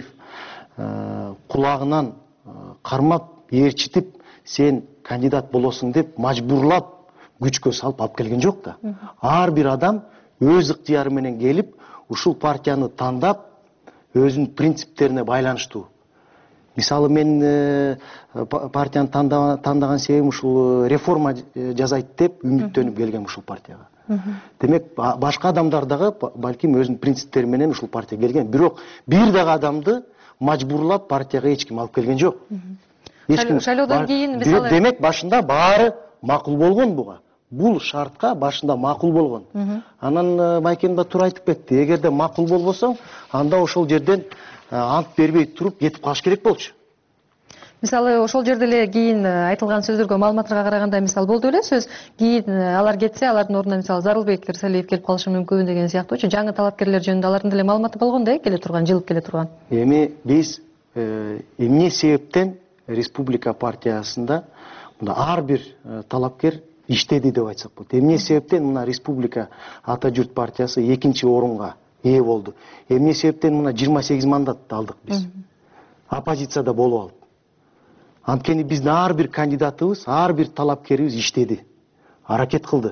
[SPEAKER 22] кулагынан кармап, ээрчитип, сен кандидат болосуң деп мажбурлап, күчкө салып алып келген жок да. Ар бир адам өз ыктыяры менен келип, ушул партияны тандап, өзүнүн принциптерине байланыштуу. Мисалы мен партияны тандаган себебим ушул реформа жасайт деп үмүттөнүп келгем ушул партияга. Демек башка адамдар дагы балким өзүнүн принциптери менен ушул партияга келген, бирок бир дагы адамды мажбурлап партияга эч ким алып келген жок.
[SPEAKER 21] Шайлоодон кийин мисалы
[SPEAKER 22] демек башында баары макул болгон буга. Бул шартка башында макул болгон. Анан Байкем да туура айтып кетти. Эгерде макул болбосоң, анда ошол жерден ант бербей туруп кетип калыш керек болчу.
[SPEAKER 21] Мисалы ошол жерде эле кийин айтылган сөздөргө, маалыматтарга караганда мисал болду эле сөз, кийин алар кетсе, алардын ордуна мисалы Зарылбек Ирсалиев келип калышы мүмкүн деген сыяктуучу жаңы талапкерлер жөнүндө алардын деле маалыматы болгон да, келе турган, жылып келе турган.
[SPEAKER 22] Эми биз эмне себептен Республика партиясында мына ар бир талапкер иштеди деп айтсак болот. Эмне себептен мына Республика Ата журт партиясы экинчи орунга ээ болду. Эмне себептен мына жыйырма сегиз мандат алдык биз. Оппозицияда болуп алып. Анткени биздин ар бир кандидатыбыз, ар бир талапкерибиз иштеди, аракет кылды.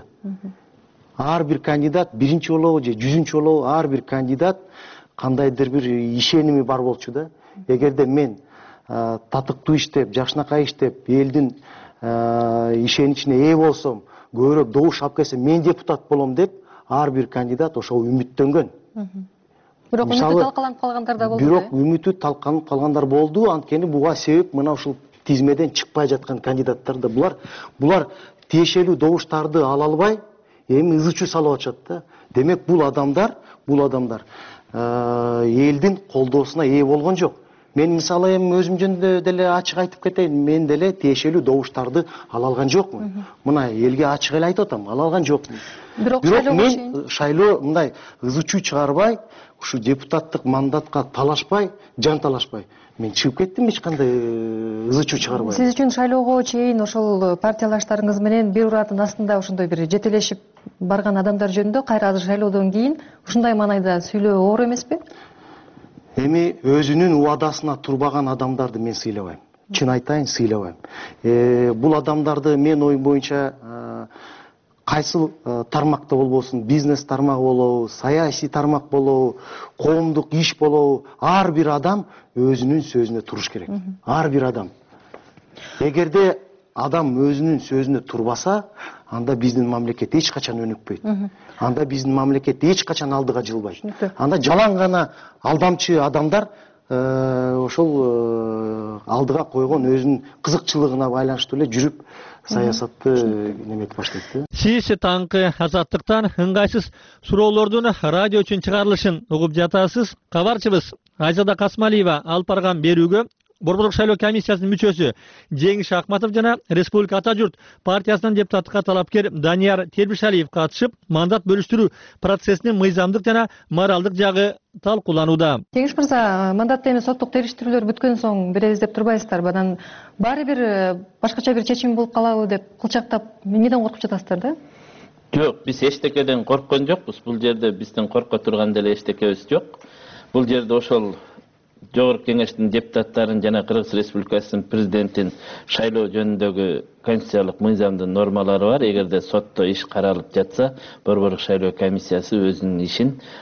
[SPEAKER 22] Ар бир кандидат биринчи болобу же жүзүнчү болобу, ар бир кандидат кандайдыр бир ишеними бар болчу да. Эгерде мен татыктуу иштеп, жакшынакай иштеп, элдин ишеничине ээ болсом, көбүрөөк добуш алып келсем, мен депутат болом деп ар бир кандидат ошого үмүттөнгөн.
[SPEAKER 21] Бирок үмүтү талкаланып калгандар да болду.
[SPEAKER 22] Бирок үмүтү талкаланып калгандар болду. Анткени буга себеп мына ушул тизмеден чыкпай жаткан кандидаттар да. Булар булар тиешелүү добуштарды ала албай, эми ызы-чуу салып атышат да. Демек бул адамдар, бул адамдар элдин колдоосуна ээ болгон жок. Мен мисалы эми өзүм жөнүндө деле ачык айтып кетейин, мен деле тиешелүү добуштарды ала алган жокмун. Мына элге ачык эле айтып атам, ала алган жокмун. Бирок мен шайлоо мындай ызы-чуу чыгарбай, ушу депутаттык мандатка талашпай, жан талашпай, мен чыгып кеттим эч кандай ызы-чуу чыгарбай.
[SPEAKER 21] Сиз үчүн шайлоого чейин ошол партиялаштарыңыз менен бир уратын астында ошондой бир жетелешип барган адамдар жөнүндө кайра азыр шайлоодон кийин ушундай маанайда сүйлөө оор эмеспи?
[SPEAKER 22] Эми өзүнүн убадасына турбаган адамдарды мен сыйлабайм. Чын айтайын, сыйлабайм. Бул адамдарды мен оюм боюнча кайсыл тармакта болбосун, бизнес тармагы болобу, саясий тармак болобу, коомдук иш болобу, ар бир адам өзүнүн сөзүнө туруш керек. Ар бир адам. Эгерде адам өзүнүн сөзүнө турбаса, анда биздин мамлекет эч качан өнүкпөйт. Анда биздин мамлекет эч качан алдыга жылбайт. Анда жалаң гана алдамчы адамдар ошол алдыга койгон өзүнүн кызыкчылыгына байланыштуу эле жүрүп саясатты неметип баштайт.
[SPEAKER 2] Сиз таңкы Азаттыктан ыңгайсыз суроолордун радио үчүн чыгарылышын угуп жатасыз. Кабарчыбыз Айзада Касмалиева алып барган берүүгө Борборлук шайлоо комиссиясынын мүчөсү Жеңиш Акматов жана Республика Ата журт партиясынын депутаттыкка талапкер Данияр Тербишалиев катышып, мандат бөлүштүрүү процессинин мыйзамдык жана моралдык жагы талкууланууда.
[SPEAKER 21] Жеңиш мырза, мандатты эми соттук териштирүүлөр бүткөн соң беребиз деп турбайсыздарбы? Анан баары бир башкача бир чечим болуп калабы деп кылчактап эмнеден коркуп жатасыздар да?
[SPEAKER 23] Жок, биз эчтекеден корккон жокпуз. Бул жерде биздин корко турган деле эчтекебиз жок. Бул жерде ошол Жогорку кеңештин депутаттарын жана Кыргыз Республикасынын президентин шайлоо жөнүндөгү конституциялык мыйзамдын нормалары бар. Эгерде сотто иш каралып жатса, Борборлук шайлоо комиссиясы өзүнүн ишин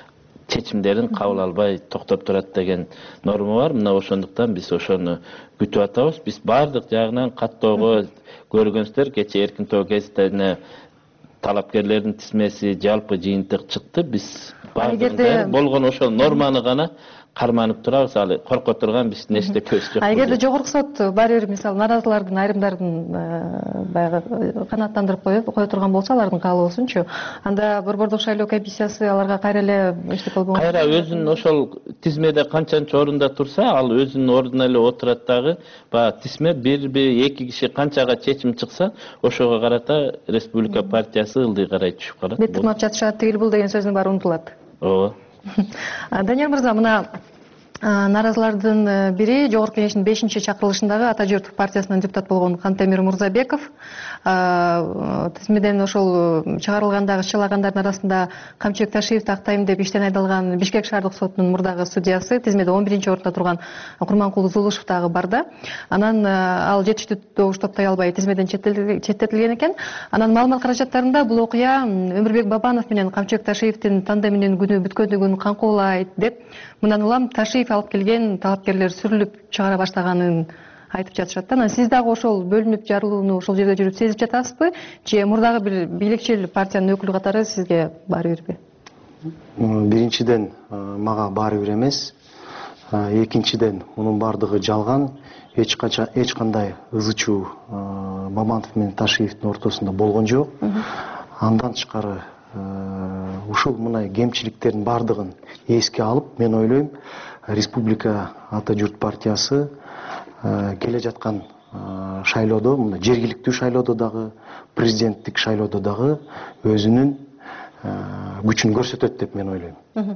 [SPEAKER 23] чечимдерин кабыл албай токтоп турат деген норма бар. Мына ошондуктан биз ошону күтүп атабыз. Биз бардык жагынан каттоого көргөнсүздөр, кече Эркин Тоо гезитине талапкерлердин тизмеси жалпы жыйынтык чыкты. Биз бардыгында болгон ошол норманы гана карманып турабыз. Ал корко турган биз нечтепебиз жок.
[SPEAKER 21] Эгерде жогорку сот баары бир мисалы наразылардын айрымдарын баягы канааттандырып коюп кое турган болсо, алардын каалоосунчу, анда борбордук шайлоо комиссиясы аларга кайра эле эчтеке болбогон.
[SPEAKER 23] Кайра өзүнүн ошол тизмеде канчанчы орунда турса, ал өзүнүн ордуна эле отурат дагы. Баягы тизме бир-бир эки киши канчага чечим чыкса, ошого карата Республика партиясы ылдый карай түшүп калат.
[SPEAKER 21] Бет тырнап жатышат, тигил бул деген сөздүн баары унутулат.
[SPEAKER 23] Ооба.
[SPEAKER 21] Данияр мырза, мына наразылардын бири жогорку кеңештин бешинчи чакырылышындагы Ата журт партиясынан депутат болгон Кантемир Мурзабеков. Тизмеден ошол чыгарылгандагы ышчылагандардын арасында Камчыбек Ташиевди актайм деп иштен айдалган Бишкек шаардык сотунун мурдагы судьясы, тизмеде он биринчи орунда турган Курманкул Зулушев дагы бар да. Анан ал жетиштүү добуш топтой албай тизмеден четтетилген экен. Анан маалымат каражаттарында бул окуя Өмүрбек Бабанов менен Камчыбек Ташиевдин тандеминин күнү бүткөндүгүн каңкуулайт деп, мындан улам Ташиев алып келген талапкерлер сүрүлүп чыгара баштаганын айтып жатышат. Анан сиз дагы ошол бөлүнүп жарылууну ошол жерде жүрүп сезип жатасызбы? Же мурдагы бир бийликчил партиянын өкүлү катары сизге баары бирби?
[SPEAKER 22] Биринчиден мага баары бир эмес. Экинчиден мунун бардыгы жалган. Эч качан эч кандай ызы чуу Бабанов менен Ташиевдин ортосунда болгон жок. Андан тышкары ушул мындай кемчиликтердин бардыгын эске алып, мен ойлойм, Республика Ата журт партиясы келе жаткан шайлоодо, мына жергиликтүү шайлоодо дагы, президенттик шайлоодо дагы өзүнүн күчүн көрсөтөт деп мен ойлойм.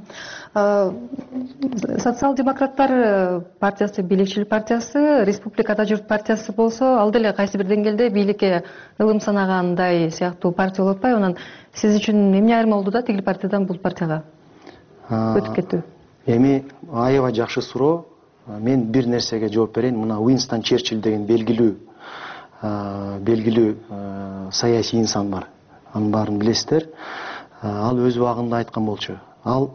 [SPEAKER 21] Социал-демократтар партиясы, бийликчил партиясы, Республика Ата журт партиясы болсо, ал деле кайсы бир деңгээлде бийликке ылым санагандай сыяктуу партия болуп атпайбы? Анан сиз үчүн эмне айырма болду да тигил партиядан бул партияга өтүп кеттүү?
[SPEAKER 22] Эми аябай жакшы суроо. Мен бир нерсеге жооп берейин. Мына Уинстон Черчилль деген белгилүү белгилүү саясий инсан бар. Анын баарын билесиздер. Ал өз убагында айткан болчу. Ал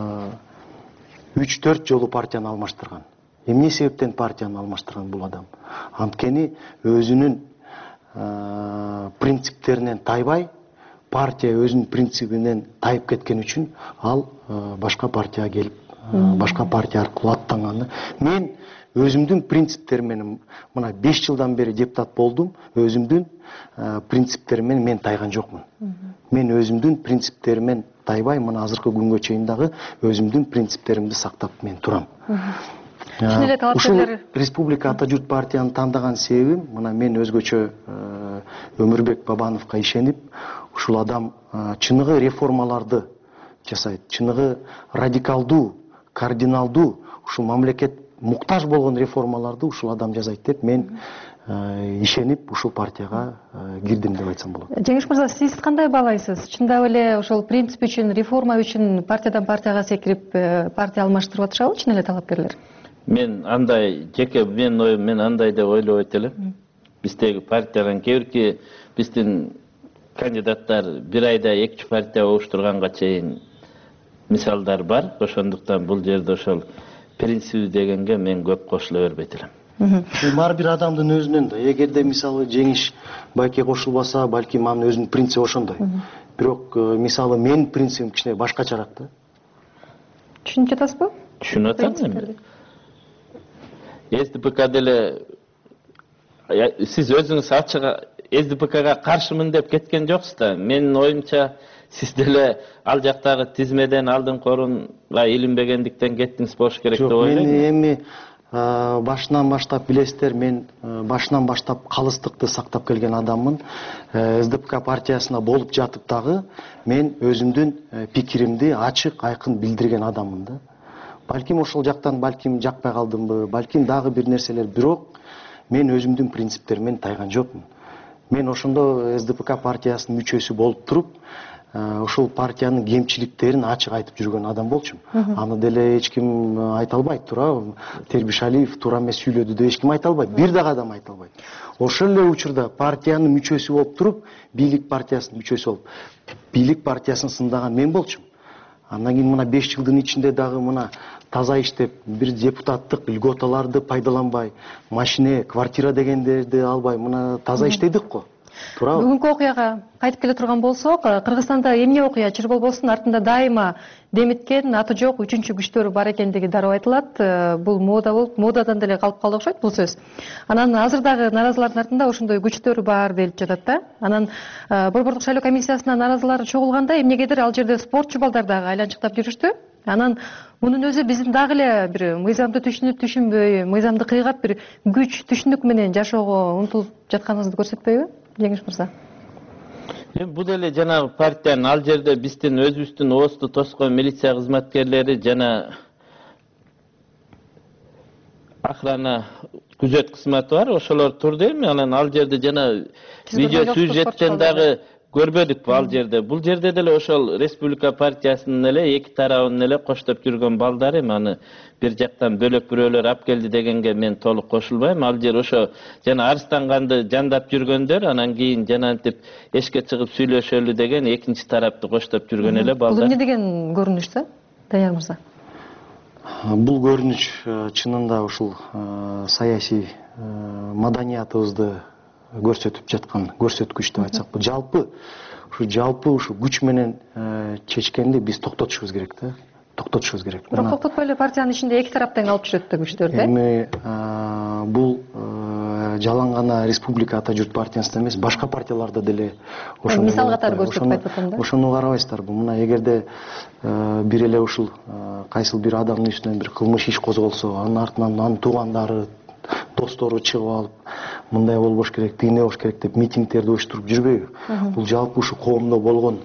[SPEAKER 22] үч төрт жолу партияны алмаштырган. Эмне себептен партияны алмаштырган бул адам? Анткени өзүнүн принциптеринен тайбай, партия өзүнүн принцибинен тайып кеткен үчүн ал башка партияга келип, башка партия аркылуу аттанган. Мен өзүмдүн принциптерим менен мына беш жылдан бери депутат болдум. Өзүмдүн принциптерим менен мен тайган жокмун. Мен өзүмдүн принциптеримен тайбай, мына азыркы күнгө чейин дагы өзүмдүн принциптеримди сактап мен турам. Ушул Республика Ата журт партияны тандаган себебим, мына мен өзгөчө Өмүрбек Бабановго ишенип, ушул адам чыныгы реформаларды жасайт, чыныгы радикалдуу, кардиналдуу, ушул мамлекет муктаж болгон реформаларды ушул адам жасайт деп мен ишенип ушул партияга кирдим деп айтсам болот.
[SPEAKER 21] Жеңиш мырза, сиз кандай баалайсыз? Чындап эле ошол принцип үчүн, реформа үчүн партиядан партияга секирип, партия алмаштырып атышабы чын эле талапкерлер?
[SPEAKER 23] Мен андай жеке мен оюм, мен андай деп ойлобойт элем. Биздеги партиянын кээ-бирки биздин кандидаттар бир айда эки партия оштурганга чейин мисалдар бар. Ошондуктан бул жерде ошол принцип дегенге мен көп кошула бербейт элем.
[SPEAKER 22] Бар бир адамдын өзүнөн да, эгерде мисалы Жеңиш байке кошулбаса, балким анын өзүнүн принциби ошондой. Бирок мисалы менин принцибим кичине башкачараак да.
[SPEAKER 21] Түшүнүп жатасызбы?
[SPEAKER 23] Түшүнүп атам. СДПК деле сиз өзүңүз ачык СДПКга каршымын деп кеткен жоксуз да. Менин оюмча сиз деле ал жактагы тизмеден алдыңкы орунга илинбегендиктен кеттиңиз болуш керек деп ойлойм.
[SPEAKER 22] Мен эми башынан баштап билесиздер, мен башынан баштап калыстыкты сактап келген адаммын. СДПК партиясына болуп жатып дагы мен өзүмдүн пикиримди ачык, айкын билдирген адаммын да. Балким ошол жактан балким жакпай калдымбы, балким дагы бир нерселер, бирок мен өзүмдүн принциптериммен тайган жокмун. Мен ошондо СДПК партиясынын мүчөсү болуп туруп, ошол партиянын кемчиликтерин ачык айтып жүргөн адам болчумун. Аны деле эч ким айта албайт, туура. Тербишалиев туура эмес сүйлөдү деп эч ким айта албайт, бир дагы адам айта албайт. Ошол эле учурда партиянын мүчөсү болуп туруп, бийлик партиясынын мүчөсү болуп, бийлик партиясын сындаган мен болчумун. Андан кийин мына беш жылдын ичинде дагы мына таза иштеп, бир депутаттык льготаларды пайдаланбай, машина, квартира дегендерди албай, мына таза иштедик го. Туурабы?
[SPEAKER 21] Бүгүнкү окуяга кайтып келе турган болсок, Кыргызстанда эмне окуя чыр болбосун артында дайыма деметкен, аты жок үчүнчү күчтөр бар экендиги дароо айтылат. Бул мода болуп, модадан деле калып калды окшойт бул сөз. Анан азырдагы наразылардын артында ошондой күчтөр бар делип жатат да. Анан Борбордук шайлоо комиссиясына наразылар чогулганда эмнегедир ал жерде спортчу балдар дагы айланчыктап жүрүштү. Анан мунун өзү биздин дагы эле бир мыйзамды түшүнүп түшүнбөй, мыйзамды кыйгап бир күч, түшүнүк менен жашоого умтулуп жатканыңызды көрсөтпөйбү, Жеңиш мырза?
[SPEAKER 23] Эми бул эле жанагы партиянын ал жерде биздин өзүбүздүн оосту тоскон милиция кызматкерлери жана охрана күзөт кызматы бар, ошолор турду эми. Анан ал жерде жана видео сюжеттен дагы көрбөдүкпү ал жерде. Бул жерде деле ошол Республика партиясынын эле эки тарабын эле коштоп жүргөн балдар эми аны бир жактан бөлөк бирөөлөр алып келди дегенге мен толук кошулбайм. Ал жер ошо жана арыстанганды жандап жүргөндөр, анан кийин жанантип эшикке чыгып сүйлөшөлү деген экинчи тарапты коштоп жүргөн эле балдар.
[SPEAKER 21] Бул эмне деген көрүнүш да, Данияр мырза?
[SPEAKER 22] Бул көрүнүш чынында ушул саясий маданиятыбызды көрсөтүп жаткан көрсөткүч деп айтсак болот. Жалпы ушу жалпы ушу күч менен чечкенди биз токтотушубуз керек да. Токтотушубуз керек.
[SPEAKER 21] Бирок токтотпой эле партиянын ичинде эки тараптан алып жүрөт да күчтөр да.
[SPEAKER 22] Эми бул жалаң гана Республика ата журт партиясында эмес, башка партияларда деле ошону
[SPEAKER 21] мисал катары көрсөтүп айтып атам да.
[SPEAKER 22] Ошону карабайсыздарбы? Мына эгерде бир эле ушул кайсыл бир адамдын үстүнөн бир кылмыш иш козголсо, анын артынан анын туугандары, достору чыгып алып, мындай болбош керек, тигине болбош керек деп митингдерди уюштуруп жүрбөйбү? Бул жалпы ушу коомдо болгон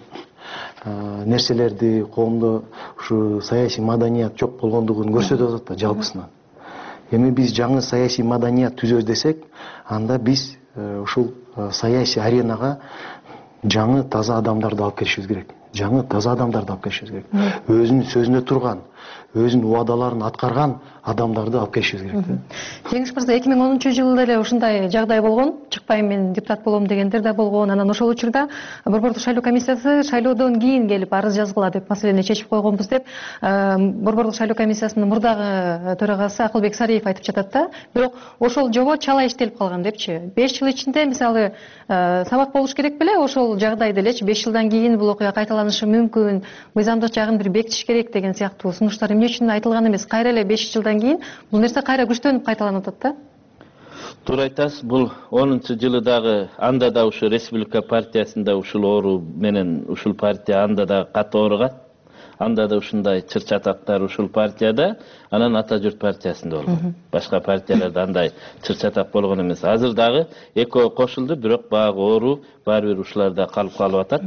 [SPEAKER 22] нерселерди, коомдо ушу саясий маданият жок болгондугун көрсөтүп атат да жалпысынан. Эми биз жаңы саясий маданият түзөбүз десек, анда биз ушул саясий аренага жаңы таза адамдарды алып келишибиз керек. Жаңы таза адамдарды алып келишибиз керек. Өзүнүн сөзүндө турган, өзүнүн убадаларын аткарган адамдарды алып келишибиз керек да.
[SPEAKER 21] Жеңиш мырза, эки миң онунчу жылы эле ушундай жагдай болгон. Чыкпайм мен депутат болом дегендер да болгон. Анан ошол учурда Борбордук шайлоо комиссиясы шайлоодон кийин келип арыз жазгыла деп маселени чечип койгонбуз деп Борбордук шайлоо комиссиясынын мурдагы төрагасы Акылбек Сариев айтып жатат да. Бирок ошол жобо чала иштелип калган депчи. беш жыл ичинде мисалы сабак болуш керек беле ошол жагдай делечи. беш жылдан кийин бул окуя кайталанышы мүмкүн. Мыйзамдык жагын бир бекитиш керек деген сыяктуу сунуштар эмне үчүн айтылган эмес? Кайра эле беш жылдан кийин бул нерсе кайра күчтөнүп кайталанып атат да.
[SPEAKER 23] Туура айтасыз, бул онунчу жылы дагы анда да ушу Республика партиясында ушул оору менен ушул партия анда да катуу ооругат. Анда да ушундай чыр-чатактар ушул партияда, анан ата журт партиясында болгон. Башка партияларда андай чыр-чатак болгон эмес. Азыр дагы экөө кошулду, бирок баягы оору баары бир ушуларда калып калып атат.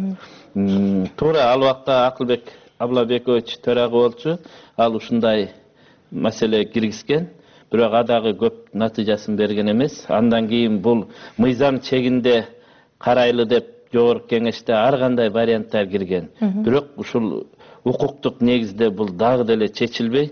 [SPEAKER 23] Туура ал убакта Акылбек Аблабекович төрагы болчу, ал ушундай маселе киргизген, бирок а дагы көп натыйжасын берген эмес. Андан кийин бул мыйзам чегинде карайлы деп жогорку кеңеште ар кандай варианттар кирген. Бирок ушул укуктук негизде бул дагы деле чечилбей,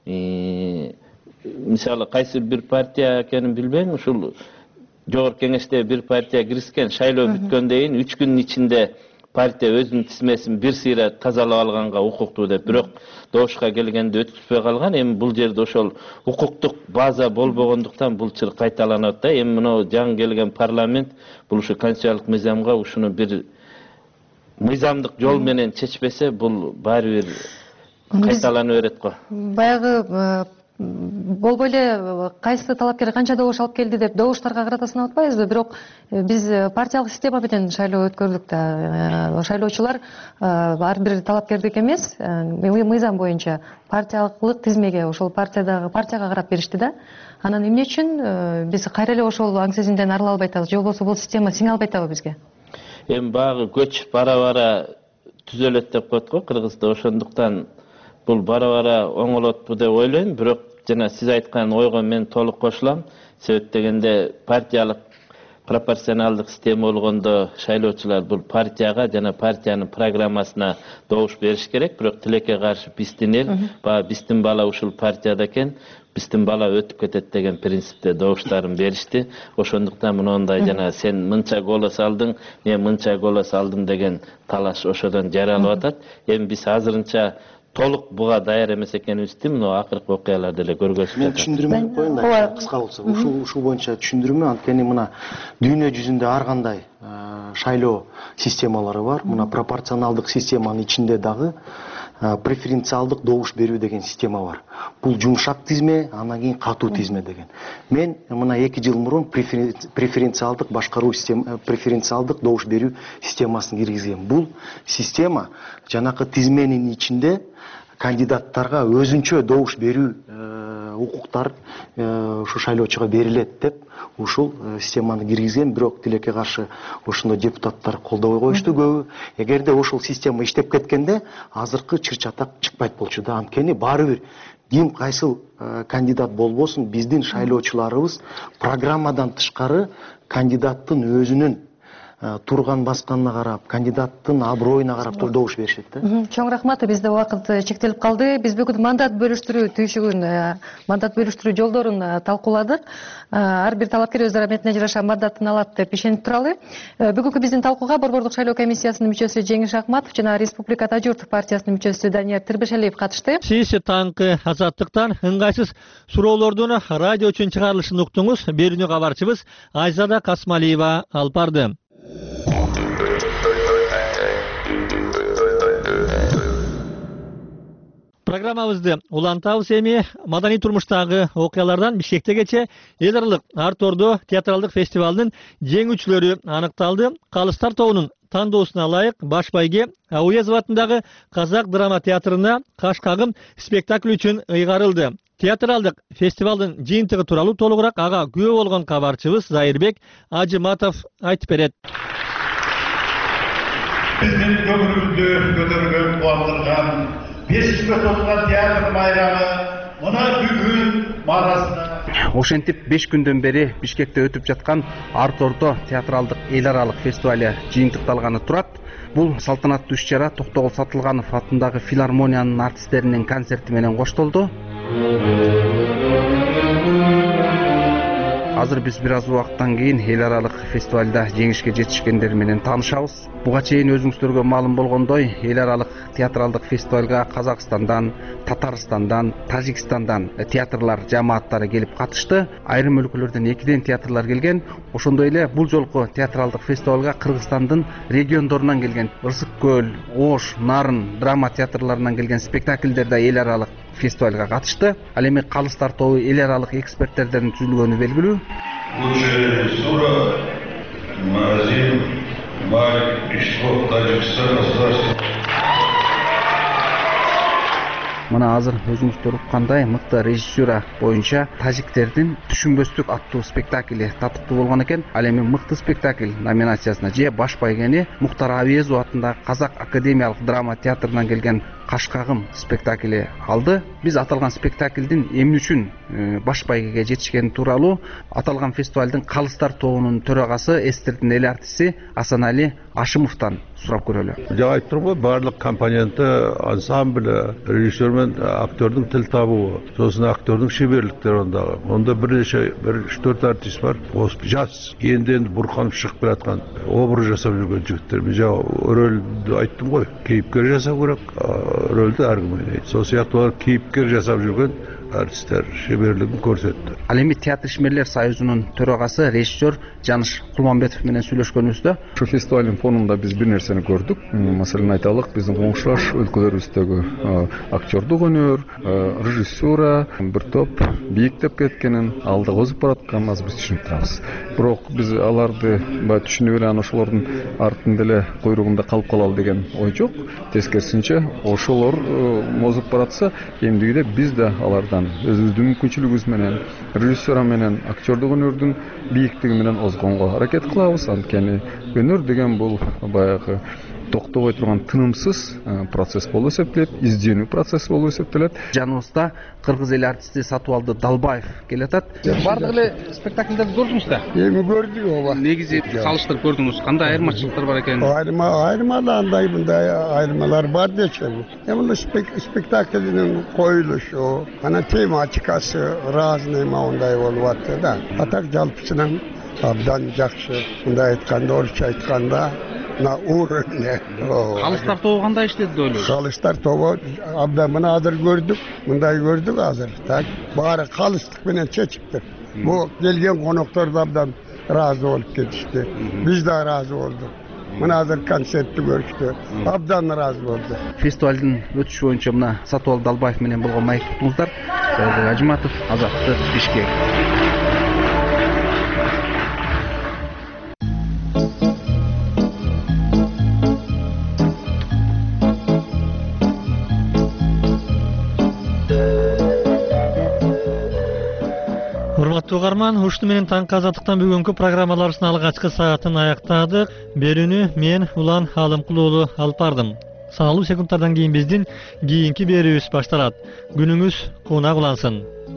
[SPEAKER 23] мисалы кайсы бир партия экенин билбейм, ушул жогорку кеңеште бир партия киришкен, шайлоо бүткөндөн кийин үч күндүн ичинде партия өзүнүн тизмесин бир сыйра тазалап алганга укуктуу деп, бирок добушка келгенде өткүзбөй калган. Эми бул жерде ошол укуктук база болбогондуктан бул чыр кайталанат да. Эми мына жаңы келген парламент бул ушу конституциялык мыйзамга ушуну бир мыйзамдык жол менен чечпесе, бул баары бир кайталана берет го.
[SPEAKER 21] Баягы болбой эле кайсы талапкер канча добуш алып келди деп добуштарга карата сынап атпайбызбы? Бирок биз партиялык система менен шайлоо өткөрдүк да. Шайлоочулар ар бир талапкердик эмес, мыйзам боюнча партиялык тизмеге, ошол партиядагы партияга карап беришти да. Анан эмне үчүн биз кайра эле ошол аң сезимден арыла албай атабыз? Же болбосо бул система сиңе албай атабы бизге?
[SPEAKER 23] Эми багы көч бара-бара түзөлөт деп коет го Кыргызда, ошондуктан бул бара-бара оңолотпу деп ойлойм. Бирок жана сиз айткан ойго мен толук кошулам. Себеп дегенде партиялык пропорционалдык система болгондо шайлоочулар бул партияга жана партиянын программасына добуш бериш керек. Бирок тилекке каршы биздин эл, баягы биздин бала ушул партияда экен, биздин бала өтүп кетет деген принципте добуштарын беришти. Ошондуктан мындай жана сен мынча голос алдың, мен мынча голос алдым деген талаш ошодон жаралып атат. Эми биз азырынча толук буга даяр эмес экенибизди мына акыркы окуяларда эле көргөзүп
[SPEAKER 22] мен
[SPEAKER 23] жатат.
[SPEAKER 22] түшүндүрмө берип коеюн да, кыска болсо. Ушул ушул боюнча түшүндүрмө, анткени мына дүйнө жүзүндө ар кандай шайлоо системалары бар. Мына пропорционалдык системанын ичинде дагы преференциалдык добуш берүү деген система бар. Бул жумшак тизме, андан кийин катуу тизме деген. Мен мына эки жыл мурун преференциалдык башкаруу система, преференциалдык добуш берүү системасын киргизгем. Бул система жанакы тизменин ичинде кандидаттарга өзүнчө добуш берүү укуктар ушу шайлоочуга берилет деп ушул системаны киргизген. Бирок тилекке каршы ошондой депутаттар колдобой коюшту көбү. Эгерде ошол система иштеп кеткенде азыркы чыр-чатак чыкпайт болчу да. Анткени баары бир ким кайсыл кандидат болбосун биздин шайлоочуларыбыз программадан тышкары кандидаттын өзүнүн турган басканына карап, кандидаттын аброюна карап добуш беришет да.
[SPEAKER 21] Чоң рахмат. Бизде убакыт чектелип калды. Биз бүгүн мандат бөлүштүрүү түйшүгүн, мандат бөлүштүрүү жолдорун талкууладык. Ар бир талапкер өз дараметине жараша мандатын алат деп ишенип туралы. Бүгүнкү биздин талкууга Борбордук шайлоо комиссиясынын мүчөсү Жеңиш Акматов жана Республика Тажурт партиясынын мүчөсү Данияр Тирбешалиев катышты.
[SPEAKER 2] Сиз таңкы Азаттыктан ыңгайсыз суроолордун радио үчүн чыгарылышын уктуңуз. Берүүнү кабарчыбыз Айзада Касмалиева алып барды. Программабызды улантабыз. Эми маданий турмуштагы окуялардан Бишкектегече эл аралык Арт Ордо театралдык фестивалынын жеңүүчүлөрү аныкталды. Калыстар тобунун тандоосуна ылайык баш байге Ауезов атындагы Казак драма театрына Кашкагым спектакль үчүн ыйгарылды. Театралдык фестивалдын жыйынтыгы тууралуу толугураак ага күбө болгон кабарчыбыз Зайырбек Ажыматов айтып берет.
[SPEAKER 1] Биздин көңүлүбүздү көтөргөн, кубандырган беш жүзгө тосулган театр майрамы мына бүгүн марасына.
[SPEAKER 3] Ошентип беш күндөн бери Бишкекте өтүп жаткан Арт Ордо театралдык эл аралык фестивалы жыйынтыкталганы турат. Бул салтанаттуу иш-чара Токтогул Сатылганов атындагы филармониянын артисттеринин концерти менен коштолду. Азыр биз бир аз убакыттан кийин эл аралык фестивалда жеңишке жетишкендер менен таанышабыз. Буга чейин өзүңүздөргө маалым болгондой, эл аралык театралдык фестивалга Казакстандан, Татарстандан, Тажикстандан театрлар жамааттары келип катышты. Айрым өлкөлөрдөн экиден театрлар келген. Ошондой эле бул жолку театралдык фестивалга Кыргызстандын региондорунан келген Ырсык көл, Ош, Нарын драма театрларынан келген спектакльдер да эл аралык фестивалга катышты. Ал эми калыстар тобу эл аралык эксперттерден түзүлгөнү белгилүү.
[SPEAKER 1] Лучшая режиссура магазин Марик Ишков, Таджикстан, государство.
[SPEAKER 3] Мына азыр өзүңүздөр уккандай мыкты режиссура боюнча тажиктердин Түшүнбөстүк аттуу спектакли татыктуу болгон экен. Ал эми мыкты спектакль номинациясына же баш байгени Муктар Авиезов атындагы Казак академиялык драма театрынан келген Кашкагым спектакли алды. Биз аталган спектаклдин эмне үчүн баш байгеге жетишкени тууралуу аталган фестивалдын Калыстар тобунун төрагасы, эстердин эл артисти Асанали Ашымовдон сурап көрөлү.
[SPEAKER 5] Жа айтып турмун, баардык компоненти, ансамбль, режиссер мен актердин тил табуу, сосын актердин шеберликтери ондагы. Онда бир нече бир үч төрт артист бар. Осы жас енді енді бурканып чыгып келаткан образ жасап жүргөн жигиттер. Мен жа рөлдү айттым ғой, кейипкер жасап керек, рөлдү ар ким ойнойт. Сол сыяктуу алар кейипкер жасап жүргөн артисттер шеберлигин көрсөттү.
[SPEAKER 3] Ал эми Театр ишмерлер союзунун төрагасы, режиссер Жаныш Кулманбетов менен сүйлөшкөнүбүздө
[SPEAKER 24] ушу фестивалдын фонунда биз бир нерсени көрдүк. Маселен айталык, биздин коңшулаш өлкөлөрүбүздөгү актердук өнөр, режиссура бир топ бийиктеп кеткенин, алдыга озуп баратканын биз түшүнүп турабыз. Бирок биз аларды баягы түшүнүп эле анан ошолордун артында эле койругунда калып калалы деген ой жок. Тескерисинче, ошолор озуп баратса, эмдигиде биз да алардан өзүбүздүн мүмкүнчүлүгүбүз менен, режиссура менен, актердук өнөрдүн бийиктиги менен озгонго аракет кылабыз. Анткени өнөр деген бул баягы токтобой турган тынымсыз процесс болуп эсептелет, изденүү процесси болуп эсептелет.
[SPEAKER 3] Жаныбызда кыргыз эл артисти Сатыбалды Далбаев келатат. Бардык эле спектакльдерди көрдүңүз да?
[SPEAKER 25] Эми көрдүк ооба.
[SPEAKER 3] Негизи салыштырып көрдүңүз, кандай айырмачылыктар бар экенин?
[SPEAKER 25] Айырма айырмаландай мындай айырмалар бар дечем. Эми спектакльдин коюлушу, анан тематикасы разный мындай болуп атты да. А так жалпысынан абдан жакшы. Мындай айтканда, орусча айтканда мына уровне.
[SPEAKER 3] Калыстар тобу кандай иштеди деп ойлойсуз?
[SPEAKER 25] Калыстар тобу абдан мына азыр көрдүк, мындай көрдүк азыр. Так, баары калыстык менен чечиптир. Бу келген коноктор да абдан ыраазы болуп кетишти. Биз да ыраазы болдук. Мына азыр концертти көрүштү. Абдан ыраазы болду.
[SPEAKER 3] Фестивалдын өтүшү боюнча мына Сатыбал Далбаев менен болгон маектуңуздар. Саадат Ажматов, Азаттык, Бишкек.
[SPEAKER 2] Урматтуу угарман, ушуну менен таңкы Азаттыктан бүгүнкү программаларыбыздын алгачкы саатын аяктадык. Берүүнү мен Улан Алымкул уулу алып бардым. Саналуу секундтардан кийин биздин кийинки берүүбүз башталат. Күнүңүз куунак улансын.